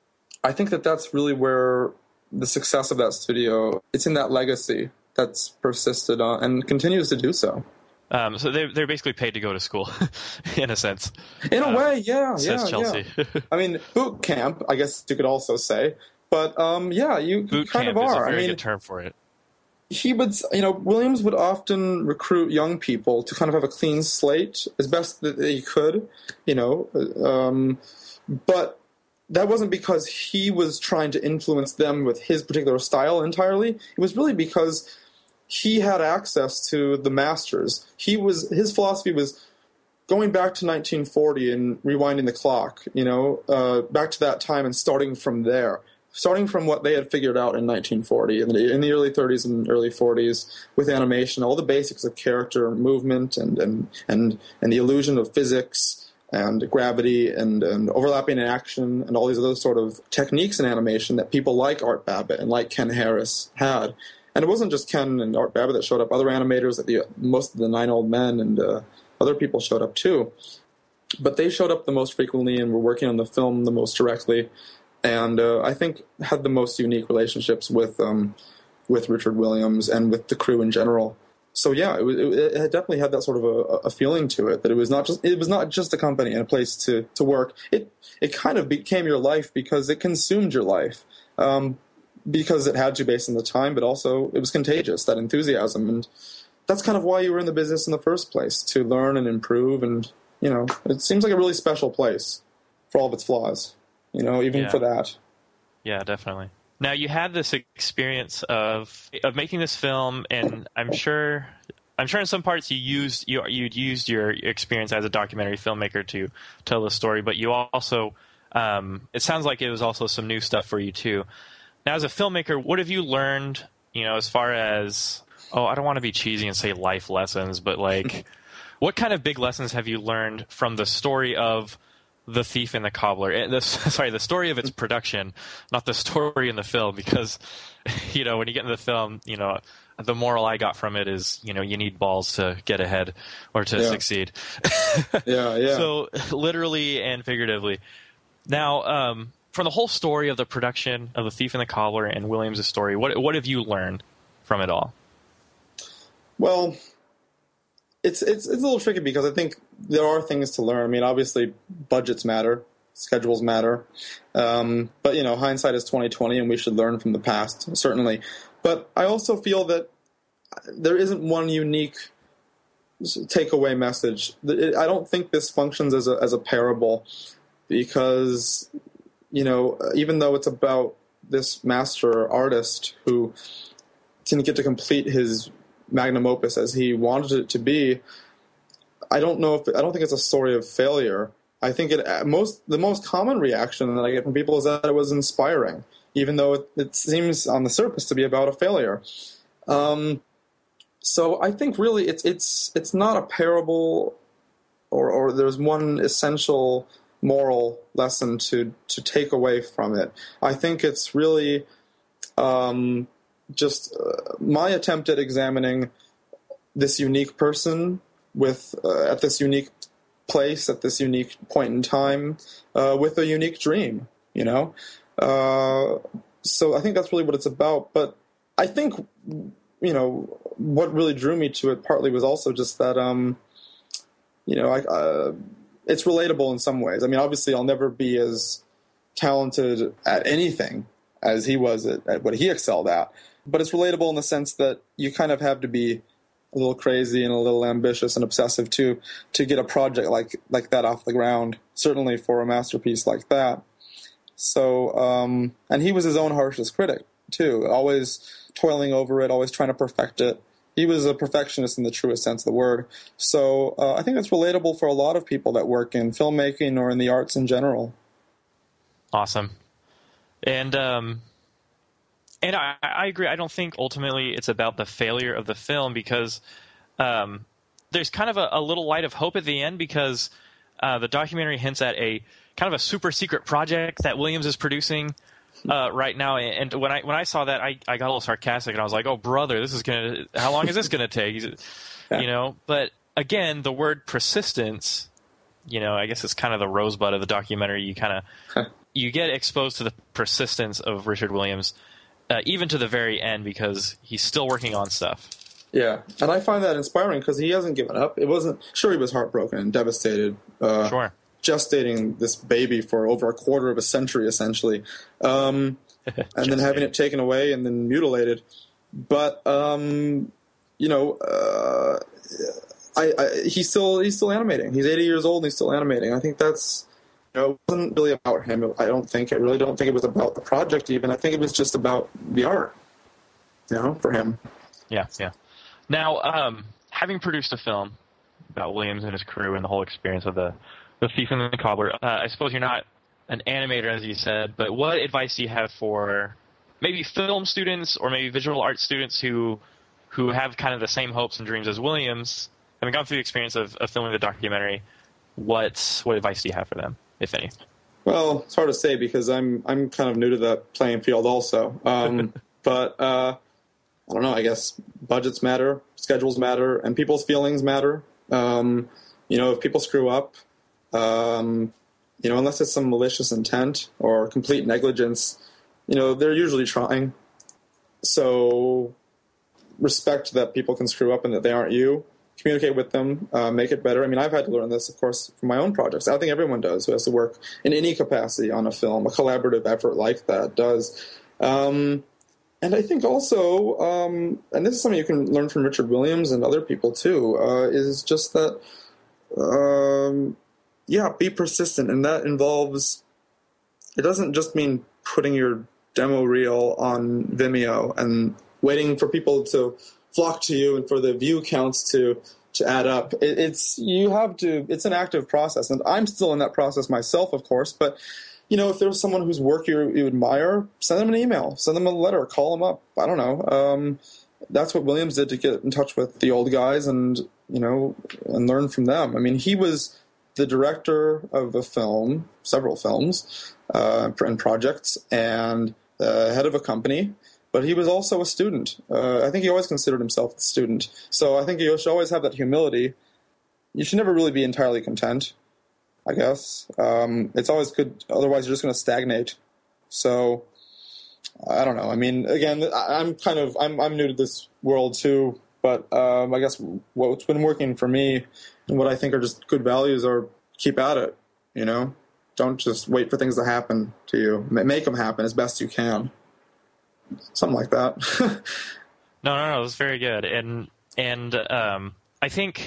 I think that that's really where the success of that studio, it's in that legacy that's persisted on and continues to do so. Um, so they're, they're basically paid to go to school, in a sense. In a um, way, yeah, says yeah, Chelsea. yeah. I mean, boot camp, I guess you could also say. But um, yeah, you, boot you kind camp of are. is a very I mean, good term for it. He would, you know, Williams would often recruit young people to kind of have a clean slate as best that he could, you know, um, but that wasn't because he was trying to influence them with his particular style entirely. It was really because he had access to the masters. He was, his philosophy was going back to nineteen forty and rewinding the clock, you know, uh, back to that time and starting from there. Starting from what they had figured out in nineteen forty, in the, in the early thirties and early forties, with animation, all the basics of character movement and and and, and the illusion of physics and gravity and, and overlapping action and all these other sort of techniques in animation that people like Art Babbitt and like Ken Harris had. And it wasn't just Ken and Art Babbitt that showed up. Other animators, like the, most of the Nine Old Men and uh, other people showed up too. But they showed up the most frequently and were working on the film the most directly. And uh, I think had the most unique relationships with um, with Richard Williams and with the crew in general. So yeah, it, was, it, it definitely had that sort of a, a feeling to it, that it was not just it was not just a company and a place to, to work. It it kind of became your life because it consumed your life, um, because it had to based on the time, but also it was contagious, that enthusiasm, and that's kind of why you were in the business in the first place, to learn and improve. And you know, it seems like a really special place for all of its flaws. You know, even yeah. for that. Yeah, definitely. Now, you had this experience of of making this film, and I'm sure I'm sure in some parts you used you you'd used your experience as a documentary filmmaker to tell the story, but you also um, it sounds like it was also some new stuff for you too. Now, as a filmmaker, what have you learned? You know, as far as oh, I don't want to be cheesy and say life lessons, but like, what kind of big lessons have you learned from the story of The Thief and the Cobbler? The, sorry, the story of its production, not the story in the film, because, you know, when you get into the film, you know, the moral I got from it is, you know, you need balls to get ahead or to yeah. succeed. yeah, yeah. So, literally and figuratively. Now, um, from the whole story of the production of The Thief and the Cobbler and Williams' story, what what have you learned from it all? Well, It's, it's it's a little tricky because I think there are things to learn. I mean, obviously, budgets matter, schedules matter, um, but you know, hindsight is twenty twenty, and we should learn from the past, certainly. But I also feel that there isn't one unique takeaway message. I don't think this functions as a as a parable, because you know, even though it's about this master artist who didn't get to complete his magnum opus as he wanted it to be, I don't know if I don't think it's a story of failure. I think it most the most common reaction that I get from people is that it was inspiring, even though it, it seems on the surface to be about a failure. Um, so I think really it's it's it's not a parable, or or there's one essential moral lesson to to take away from it. I think it's really um, just uh, my attempt at examining this unique person with uh, at this unique place at this unique point in time uh, with a unique dream, you know. Uh, so I think that's really what it's about. But I think, you know, what really drew me to it partly was also just that, um, you know, I, uh, it's relatable in some ways. I mean, obviously, I'll never be as talented at anything as he was at, at what he excelled at. But it's relatable in the sense that you kind of have to be a little crazy and a little ambitious and obsessive too to get a project like like that off the ground. Certainly for a masterpiece like that. So, um, and he was his own harshest critic too, always toiling over it, always trying to perfect it. He was a perfectionist in the truest sense of the word. So uh, I think it's relatable for a lot of people that work in filmmaking or in the arts in general. Awesome. And um, and I, I agree. I don't think ultimately it's about the failure of the film, because um, there's kind of a, a little light of hope at the end, because uh, the documentary hints at a kind of a super secret project that Williams is producing uh, right now. And when I when I saw that, I, I got a little sarcastic, and I was like, "Oh, brother, this is gonna. How long is this gonna take?" You know. But again, the word persistence, you know, I guess it's kind of the rosebud of the documentary. You kind of you get exposed to the persistence of Richard Williams, uh, even to the very end, because he's still working on stuff. Yeah, and I find that inspiring because he hasn't given up. It wasn't sure he was heartbroken and devastated. Uh, sure. Gestating this baby for over a quarter of a century, essentially, um, and then having it taken away and then mutilated. But um, you know, uh, I, I, he's still he's still animating. He's eighty years old and he's still animating. I think that's, you know, it wasn't really about him. I don't think. I really don't think it was about the project even. I think it was just about the art, you know, for him. Yeah, yeah. Now, um, having produced a film about Williams and his crew and the whole experience of the The Thief and the Cobbler, uh, I suppose you're not an animator, as you said, but what advice do you have for maybe film students or maybe visual art students who who have kind of the same hopes and dreams as Williams, having gone through the experience of, of filming the documentary? What what advice do you have for them, if any? Well, it's hard to say because I'm I'm kind of new to that playing field also. Um, but uh, I don't know. I guess budgets matter, schedules matter, and people's feelings matter. Um, you know, if people screw up, Um, you know, unless it's some malicious intent or complete negligence, you know, they're usually trying. So respect that people can screw up and that they aren't you. Communicate with them, uh, make it better. I mean, I've had to learn this, of course, from my own projects. I think everyone does who has to work in any capacity on a film. A collaborative effort like that does. Um, and I think also, um, and this is something you can learn from Richard Williams and other people too, uh, is just that... Um, Yeah, be persistent, and that involves, it doesn't just mean putting your demo reel on Vimeo and waiting for people to flock to you and for the view counts to, to add up. It, it's, you have to, it's an active process, and I'm still in that process myself, of course, but, you know, if there's someone whose work you, you admire, send them an email, send them a letter, call them up, I don't know. Um, that's what Williams did to get in touch with the old guys and, you know, and learn from them. I mean, he was the director of a film, several films, uh, and projects, and uh, head of a company, but he was also a student. Uh, I think he always considered himself a student. So I think you should always have that humility. You should never really be entirely content, I guess. Um, it's always good, otherwise you're just going to stagnate. So I don't know. I mean, again, I'm kind of, I'm, I'm new to this world too, but um, I guess what's been working for me and what I think are just good values are keep at it, you know? Don't just wait for things to happen to you. Make them happen as best you can. Something like that. no, no, no, it was very good. And, and um, I think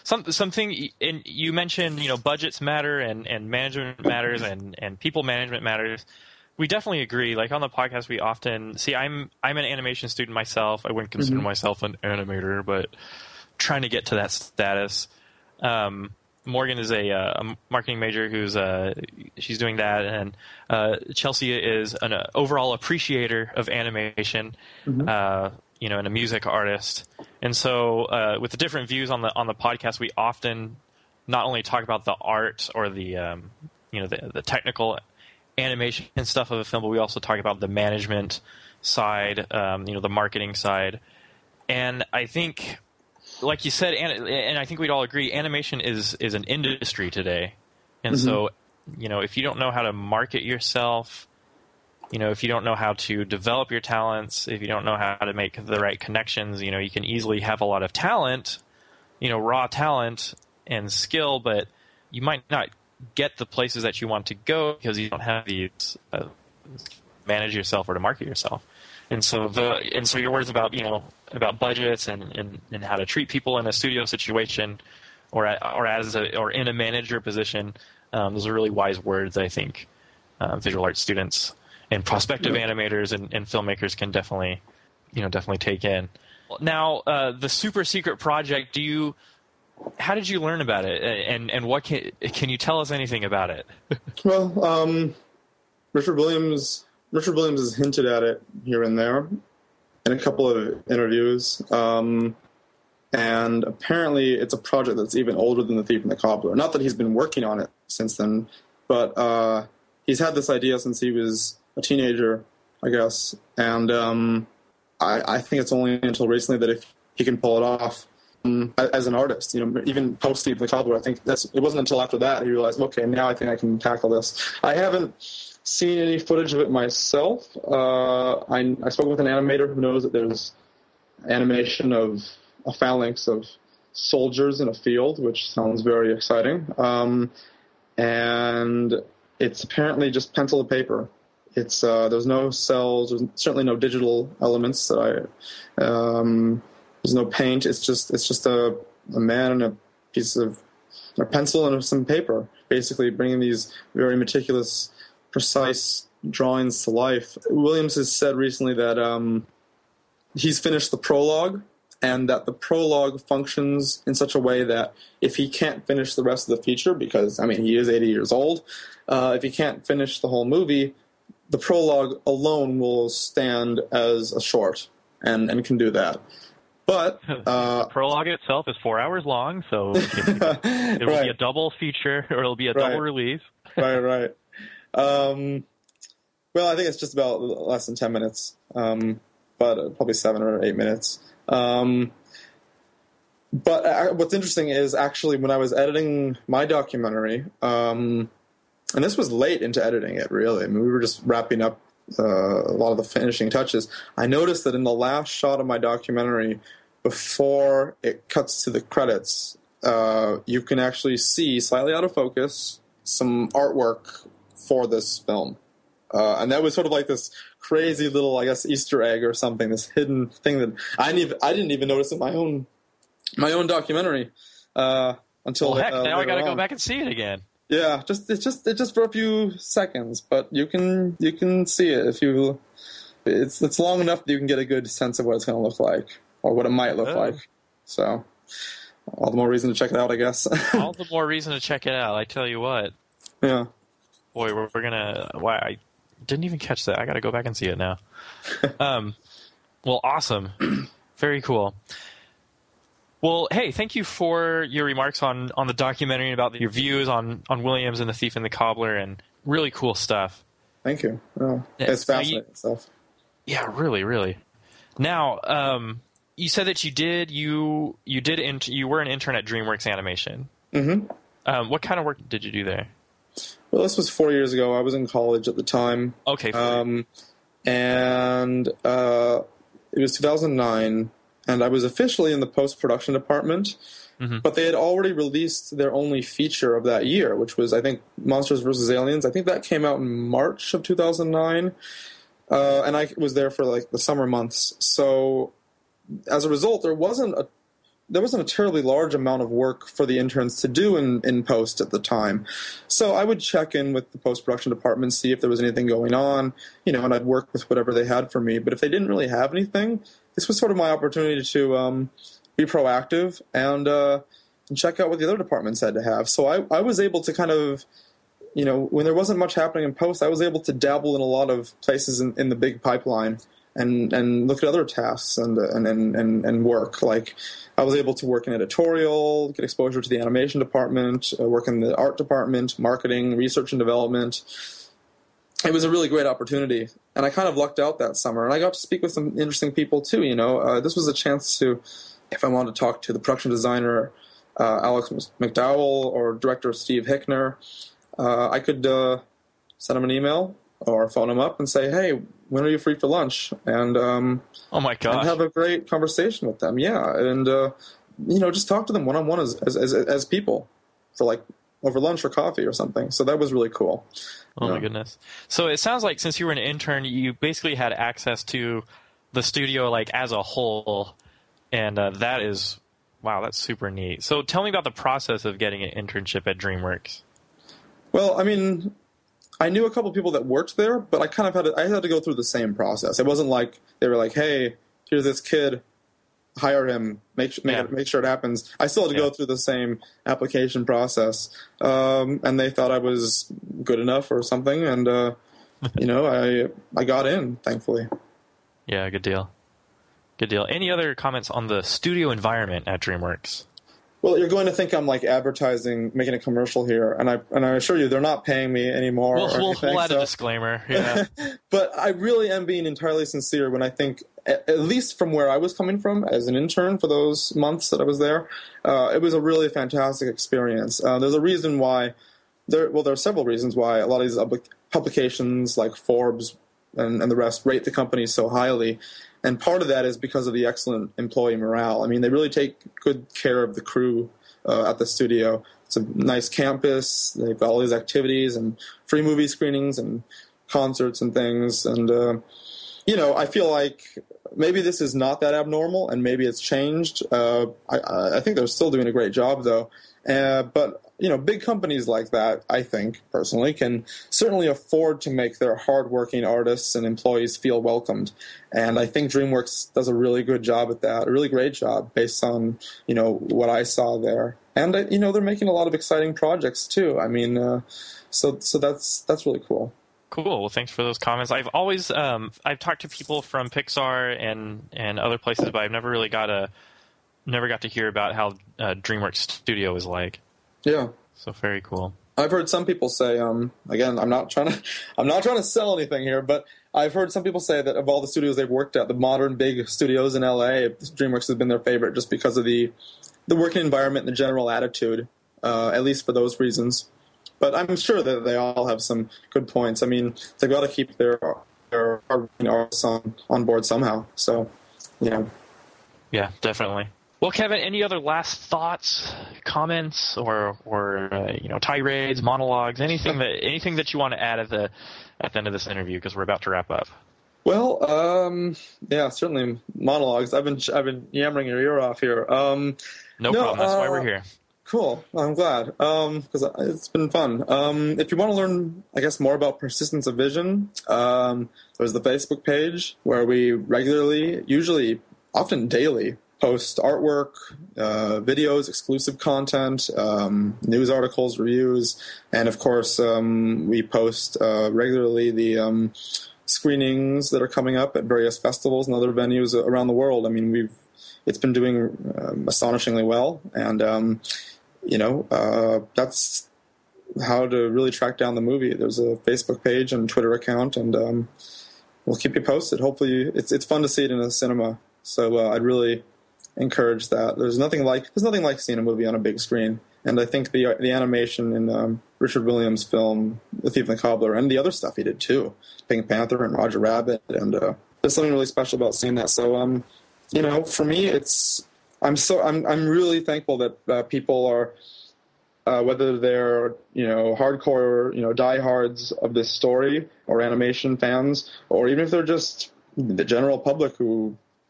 some something. And you mentioned, you know, budgets matter and, and management matters and, and people management matters. We definitely agree. Like on the podcast, we often see. I'm I'm an animation student myself. I wouldn't consider mm-hmm. myself an animator, but trying to get to that status. Um, Morgan is a, uh, a marketing major who's uh, she's doing that, and uh, Chelsea is an uh, overall appreciator of animation, mm-hmm. uh, you know, and a music artist. And so, uh, with the different views on the on the podcast, we often not only talk about the art or the um, you know the, the technical animation and stuff of the film, but we also talk about the management side, um, you know, the marketing side. And I think, like you said, and, and I think we'd all agree, animation is, is an industry today. And mm-hmm. so, you know, if you don't know how to market yourself, you know, if you don't know how to develop your talents, if you don't know how to make the right connections, you know, you can easily have a lot of talent, you know, raw talent and skill, but you might not get the places that you want to go because you don't have these uh, manage yourself or to market yourself. And so the and so your words about, you know, about budgets and, and, and how to treat people in a studio situation or or as a, or in a manager position, um, those are really wise words I think uh, visual arts students and prospective yeah. animators and, and filmmakers can definitely you know definitely take in. Now uh, the super secret project, do you how did you learn about it, and and what can can you tell us anything about it? Well, um, Richard Williams Richard Williams has hinted at it here and there in a couple of interviews, um, and apparently it's a project that's even older than The Thief and the Cobbler. Not that he's been working on it since then, but uh, he's had this idea since he was a teenager, I guess, and um, I, I think it's only until recently that if he can pull it off. Um, as an artist, you know, even post Thief and the Cobbler, I think that's it wasn't until after that he realized, okay, now I think I can tackle this. I haven't seen any footage of it myself. Uh, I, I spoke with an animator who knows that there's animation of a phalanx of soldiers in a field, which sounds very exciting. Um, and it's apparently just pencil to paper. It's uh, there's no cells, there's certainly no digital elements that I. Um, There's no paint. It's just it's just a, a man and a piece of a pencil and some paper, basically bringing these very meticulous, precise drawings to life. Williams has said recently that um, he's finished the prologue, and that the prologue functions in such a way that if he can't finish the rest of the feature, because, I mean, he is eighty years old, uh, if he can't finish the whole movie, the prologue alone will stand as a short and, and can do that. But uh, the prologue itself is four hours long, so it will right. be a double feature, or it'll be a right. double release. right, right. Um, well, I think it's just about less than ten minutes, um, but probably seven or eight minutes. Um, but uh, what's interesting is actually when I was editing my documentary, um, and this was late into editing it, really. I mean, we were just wrapping up Uh, a lot of the finishing touches. I noticed that in the last shot of my documentary, before it cuts to the credits, uh, you can actually see, slightly out of focus, some artwork for this film. Uh, and that was sort of like this crazy little, I guess, Easter egg or something, this hidden thing that I didn't even, I didn't even notice in my own my own documentary uh, until well, heck, uh, now I got to go on. back and see it again. Yeah, just it's just it's just for a few seconds, but you can you can see it if you. It's it's long enough that you can get a good sense of what it's going to look like or what it might look oh. like. So, all the more reason to check it out, I guess. All the more reason to check it out. I tell you what. Yeah. Boy, we're, we're gonna. Why I didn't even catch that. I got to go back and see it now. um, well, awesome, very cool. Well, hey, thank you for your remarks on, on the documentary and about your views on, on Williams and The Thief and the Cobbler, and really cool stuff. Thank you. Oh, it's fascinating you, stuff. Yeah, really, really. Now, um, you said that you did you you did int- you were an intern at DreamWorks Animation. Mm-hmm. Um, what kind of work did you do there? Well, this was four years ago. I was in college at the time. Okay. Um, and uh, it was two thousand nine. And I was officially in the post-production department, mm-hmm. but they had already released their only feature of that year, which was, I think, Monsters versus. Aliens. I think that came out in March of two thousand nine, uh, and I was there for, like, the summer months. So, as a result, there wasn't a there wasn't a terribly large amount of work for the interns to do in, in post at the time. So I would check in with the post-production department, see if there was anything going on, you know, and I'd work with whatever they had for me. But if they didn't really have anything, this was sort of my opportunity to um, be proactive and, uh, and check out what the other departments had to have. So I, I was able to kind of, you know, when there wasn't much happening in post, I was able to dabble in a lot of places in, in the big pipeline and, and look at other tasks and, and, and, and work. Like, I was able to work in editorial, get exposure to the animation department, uh, work in the art department, marketing, research and development. It was a really great opportunity, and I kind of lucked out that summer. And I got to speak with some interesting people too. You know, uh, this was a chance to, if I wanted to talk to the production designer uh, Alex McDowell or director Steve Hickner, uh, I could uh, send him an email or phone him up and say, "Hey, when are you free for lunch?" And um, oh my gosh, and have a great conversation with them. Yeah, and uh, you know, just talk to them one on one as, as as as people for like over lunch or coffee or something. So that was really cool. Oh yeah. my goodness! So it sounds like since you were an intern, you basically had access to the studio like as a whole, and uh, that is wow, that's super neat. So tell me about the process of getting an internship at DreamWorks. Well, I mean, I knew a couple of people that worked there, but I kind of had to, I had to go through the same process. It wasn't like they were like, "Hey, here's this kid, hire him, make make, Yeah. it, make sure it happens." I still had to Yeah. go through the same application process, um, and they thought I was good enough or something, and uh, you know, I I got in, thankfully. Yeah, good deal. Good deal. Any other comments on the studio environment at DreamWorks? Well, you're going to think I'm like advertising, making a commercial here, and I and I assure you, they're not paying me anymore. We'll, or we'll, anything, we'll add so. a disclaimer. Yeah. But I really am being entirely sincere when I think, at, at least from where I was coming from as an intern for those months that I was there, uh, it was a really fantastic experience. Uh, there's a reason why, there. well, there are several reasons why a lot of these public, publications like Forbes and, and the rest rate the company so highly. And part of that is because of the excellent employee morale. I mean, they really take good care of the crew uh, at the studio. It's a nice campus. They've got all these activities and free movie screenings and concerts and things. And, uh, you know, I feel like maybe this is not that abnormal and maybe it's changed. Uh, I, I think they're still doing a great job, though. Uh, but, you know, big companies like that, I think, personally, can certainly afford to make their hardworking artists and employees feel welcomed. And I think DreamWorks does a really good job at that, a really great job based on, you know, what I saw there. And, uh, you know, they're making a lot of exciting projects, too. I mean, uh, so so that's that's really cool. Cool. Well, thanks for those comments. I've always um, I've talked to people from Pixar and, and other places, but I've never really got a never got to hear about how uh, DreamWorks Studio is like. Yeah. So very cool. I've heard some people say, um, again, I'm not trying to, I'm not trying to sell anything here, but I've heard some people say that of all the studios they've worked at, the modern big studios in L A, DreamWorks has been their favorite just because of the, the working environment and the general attitude, uh, at least for those reasons. But I'm sure that they all have some good points. I mean, they've got to keep their their artists on, on board somehow. So, you know. Yeah, definitely. Well, Kevin, any other last thoughts, comments, or or uh, you know, tirades, monologues, anything that anything that you want to add at the at the end of this interview, because we're about to wrap up. Well, um, yeah, certainly monologues. I've been I've been yammering your ear off here. Um, no, no problem. That's uh, why we're here. Cool. I'm glad because um, it's been fun. Um, if you want to learn, I guess, more about persistence of vision, um, there's the Facebook page where we regularly, usually, often daily, post artwork, uh, videos, exclusive content, um, news articles, reviews, and of course um, we post uh, regularly the um, screenings that are coming up at various festivals and other venues around the world. I mean, we've it's been doing um, astonishingly well, and um, you know uh, that's how to really track down the movie. There's a Facebook page and Twitter account, and um, we'll keep you posted. Hopefully, it's it's fun to see it in a cinema. So uh, I'd really encourage that. There's nothing like there's nothing like seeing a movie on a big screen, and I think the the animation in um, Richard Williams' film The Thief and the Cobbler and the other stuff he did too, Pink Panther and Roger Rabbit, and uh, there's something really special about seeing that. So um, you know, for me, it's I'm so I'm I'm really thankful that uh, people are. Uh, whether they're, you know, hardcore, you know, diehards of this story or animation fans, or even if they're just the general public who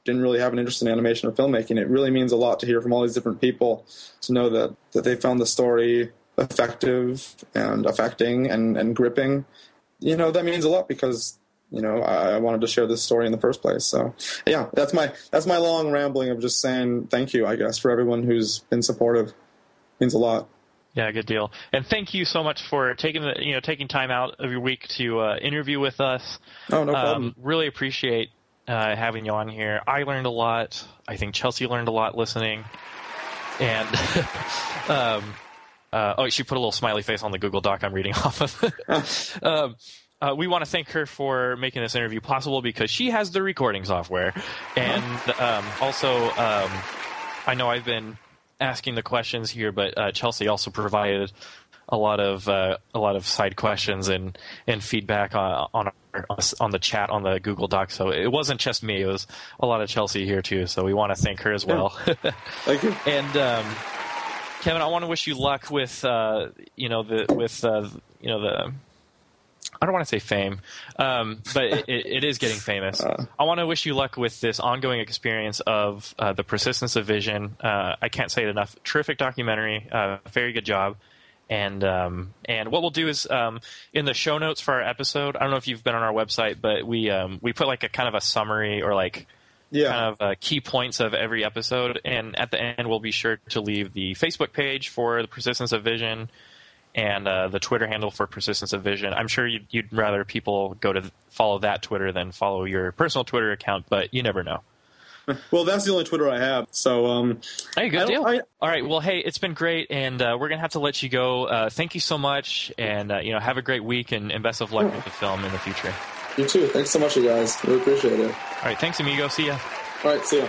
didn't really have an interest in animation or filmmaking. It really means a lot to hear from all these different people, to know that, that they found the story effective and affecting and, and gripping. You know, that means a lot because, you know, I, I wanted to share this story in the first place. So, yeah, that's my that's my long rambling of just saying thank you, I guess, for everyone who's been supportive. It means a lot. Yeah, good deal. And thank you so much for taking the you know taking time out of your week to uh, interview with us. Oh, no problem. Um, really appreciate uh, having you on here. I learned a lot. I think Chelsea learned a lot listening. And um, uh, oh, she put a little smiley face on the Google Doc I'm reading off of. um, uh, we want to thank her for making this interview possible because she has the recording software, and um, also um, I know I've been asking the questions here, but uh, Chelsea also provided a lot of uh, a lot of side questions and, and feedback on on, our, on the chat on the Google Doc. So it wasn't just me; it was a lot of Chelsea here too. So we want to thank her as well. Yeah. Thank you. And um, Kevin, I want to wish you luck with uh, you know the with uh, you know the. I don't want to say fame, um, but it, it is getting famous. Uh, I want to wish you luck with this ongoing experience of uh, The Persistence of Vision. Uh, I can't say it enough. Terrific documentary. Uh, very good job. And um, and what we'll do is um, in the show notes for our episode, I don't know if you've been on our website, but we um, we put like a kind of a summary or like yeah. kind of uh, key points of every episode. And at the end, we'll be sure to leave the Facebook page for The Persistence of Vision and uh, the Twitter handle for Persistence of Vision. I'm sure you'd, you'd rather people go to follow that Twitter than follow your personal Twitter account, but you never know. Well, that's the only Twitter I have. So, um, hey, good deal. I, All right. Well, hey, it's been great, and uh, we're gonna have to let you go. Uh, thank you so much, and uh, you know, have a great week, and, and best of luck oh. with the film in the future. You too. Thanks so much, you guys. Really appreciate it. All right. Thanks, amigo. See ya. All right. See ya.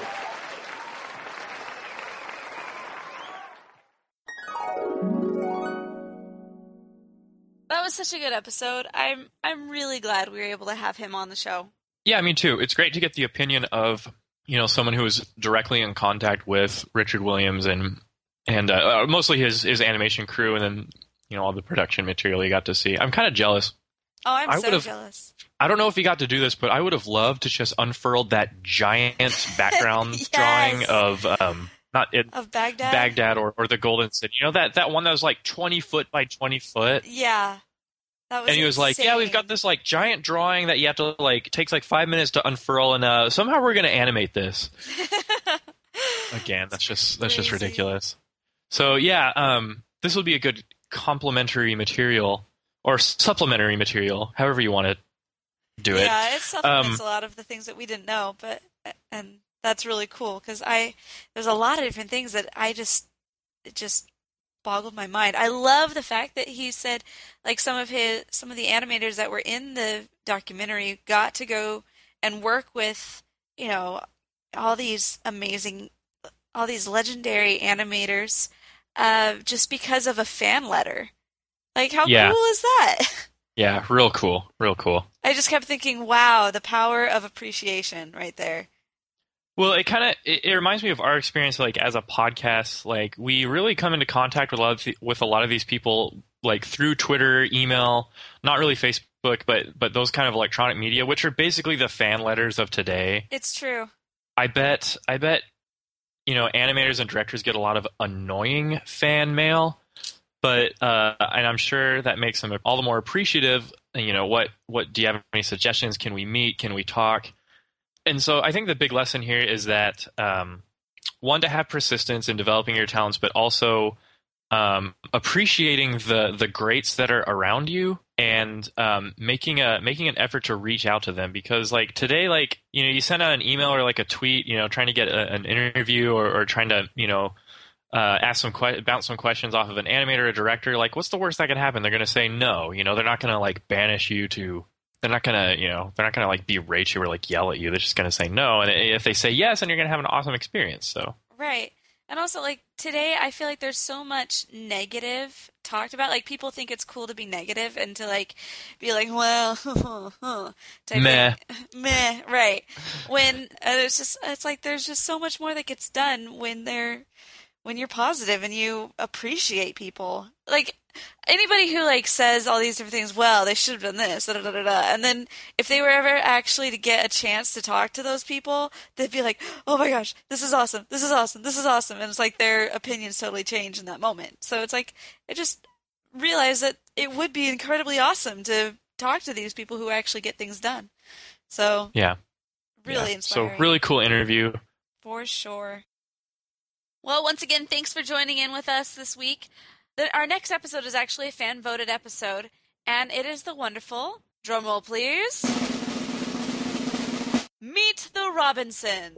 That was such a good episode. I'm I'm really glad we were able to have him on the show. Yeah, me too. It's great to get the opinion of, you know, someone who is directly in contact with Richard Williams and and uh, mostly his, his animation crew, and then, you know, all the production material he got to see. I'm kind of jealous. Oh, I'm I so would've, jealous. I don't know if he got to do this, but I would have loved to just unfurled that giant background yes. drawing of um not it, of Baghdad, Baghdad or, or the Golden City. You know, that, that one that was like twenty foot by twenty foot. Yeah. That was and he was insane. like, yeah, we've got this like giant drawing that you have to like, takes like five minutes to unfurl, and uh, somehow we're going to animate this. Again, that's just, that's just ridiculous. So yeah, um, this would be a good complementary material or supplementary material, however you want to do it. Yeah, it supplements um, a lot of the things that we didn't know, but, and that's really cool because I, there's a lot of different things that I just, it just boggled my mind. I love the fact that he said, like, some of his, some of the animators that were in the documentary got to go and work with, you know, all these amazing, all these legendary animators, uh, just because of a fan letter. Like, how yeah. cool is that? Yeah, real cool, real cool. I just kept thinking, wow, the power of appreciation right there. Well, it kind of it, it reminds me of our experience, like as a podcast. Like we really come into contact with a lot of th- with a lot of these people, like through Twitter, email, not really Facebook, but but those kind of electronic media, which are basically the fan letters of today. It's true. I bet. I bet. You know, animators and directors get a lot of annoying fan mail, but uh, and I'm sure that makes them all the more appreciative. You know, what what do you have any suggestions? Can we meet? Can we talk? And so I think the big lesson here is that, um, one, to have persistence in developing your talents, but also um, appreciating the the greats that are around you and um, making a making an effort to reach out to them. Because like today, like, you know, you send out an email or like a tweet, you know, trying to get a, an interview or, or trying to, you know, uh, ask some que- bounce some questions off of an animator or director. Like, what's the worst that could happen? They're going to say no. You know, they're not going to like banish you to. They're not gonna, you know, they're not gonna like berate you or like yell at you. They're just gonna say no, and if they say yes, then you're gonna have an awesome experience. So right, and also like today, I feel like there's so much negative talked about. Like people think it's cool to be negative and to like be like, well, type meh, of, meh, right. When uh, it's just, it's like there's just so much more that gets done when they're when you're positive and you appreciate people. Like, anybody who, like, says all these different things, well, they should have done this, da da da da da, and then if they were ever actually to get a chance to talk to those people, they'd be like, oh my gosh, this is awesome, this is awesome, this is awesome, and it's like their opinions totally change in that moment. So it's like, I just realized that it would be incredibly awesome to talk to these people who actually get things done. So, yeah. Really yeah. inspiring. So, really cool interview. For sure. Well, once again, thanks for joining in with us this week. The, our next episode is actually a fan-voted episode, and it is the wonderful, drumroll please, Meet the Robinsons.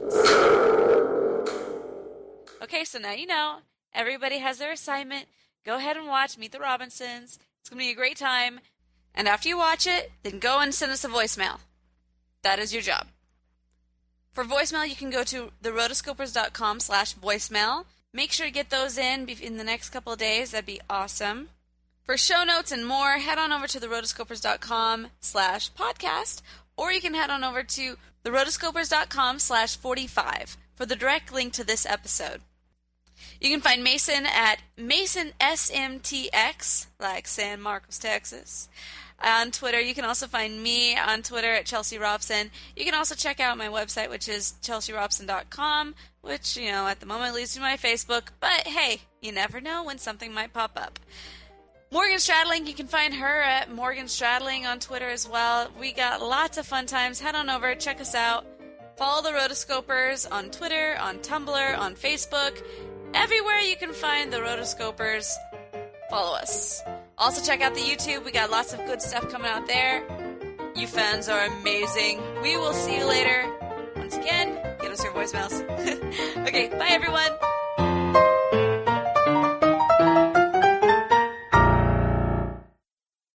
Okay, so now you know. Everybody has their assignment. Go ahead and watch Meet the Robinsons. It's going to be a great time. And after you watch it, then go and send us a voicemail. That is your job. For voicemail, you can go to therotoscopers.com slash voicemail. Make sure to get those in in the next couple of days. That'd be awesome. For show notes and more, head on over to therotoscopers.com slash podcast, or you can head on over to therotoscopers.com slash 45 for the direct link to this episode. You can find Mason at Mason S M T X, like San Marcos, Texas, on Twitter. You can also find me on Twitter at Chelsea Robson. You can also check out my website, which is chelsea robson dot com, which, you know, at the moment leads to my Facebook. But, hey, you never know when something might pop up. Morgan Stradling, you can find her at Morgan Stradling on Twitter as well. We got lots of fun times. Head on over, check us out. Follow the Rotoscopers on Twitter, on Tumblr, on Facebook. Everywhere you can find the Rotoscopers, follow us. Also check out the YouTube. We got lots of good stuff coming out there. You fans are amazing. We will see you later. Once again, give us your voicemails. Okay, bye everyone.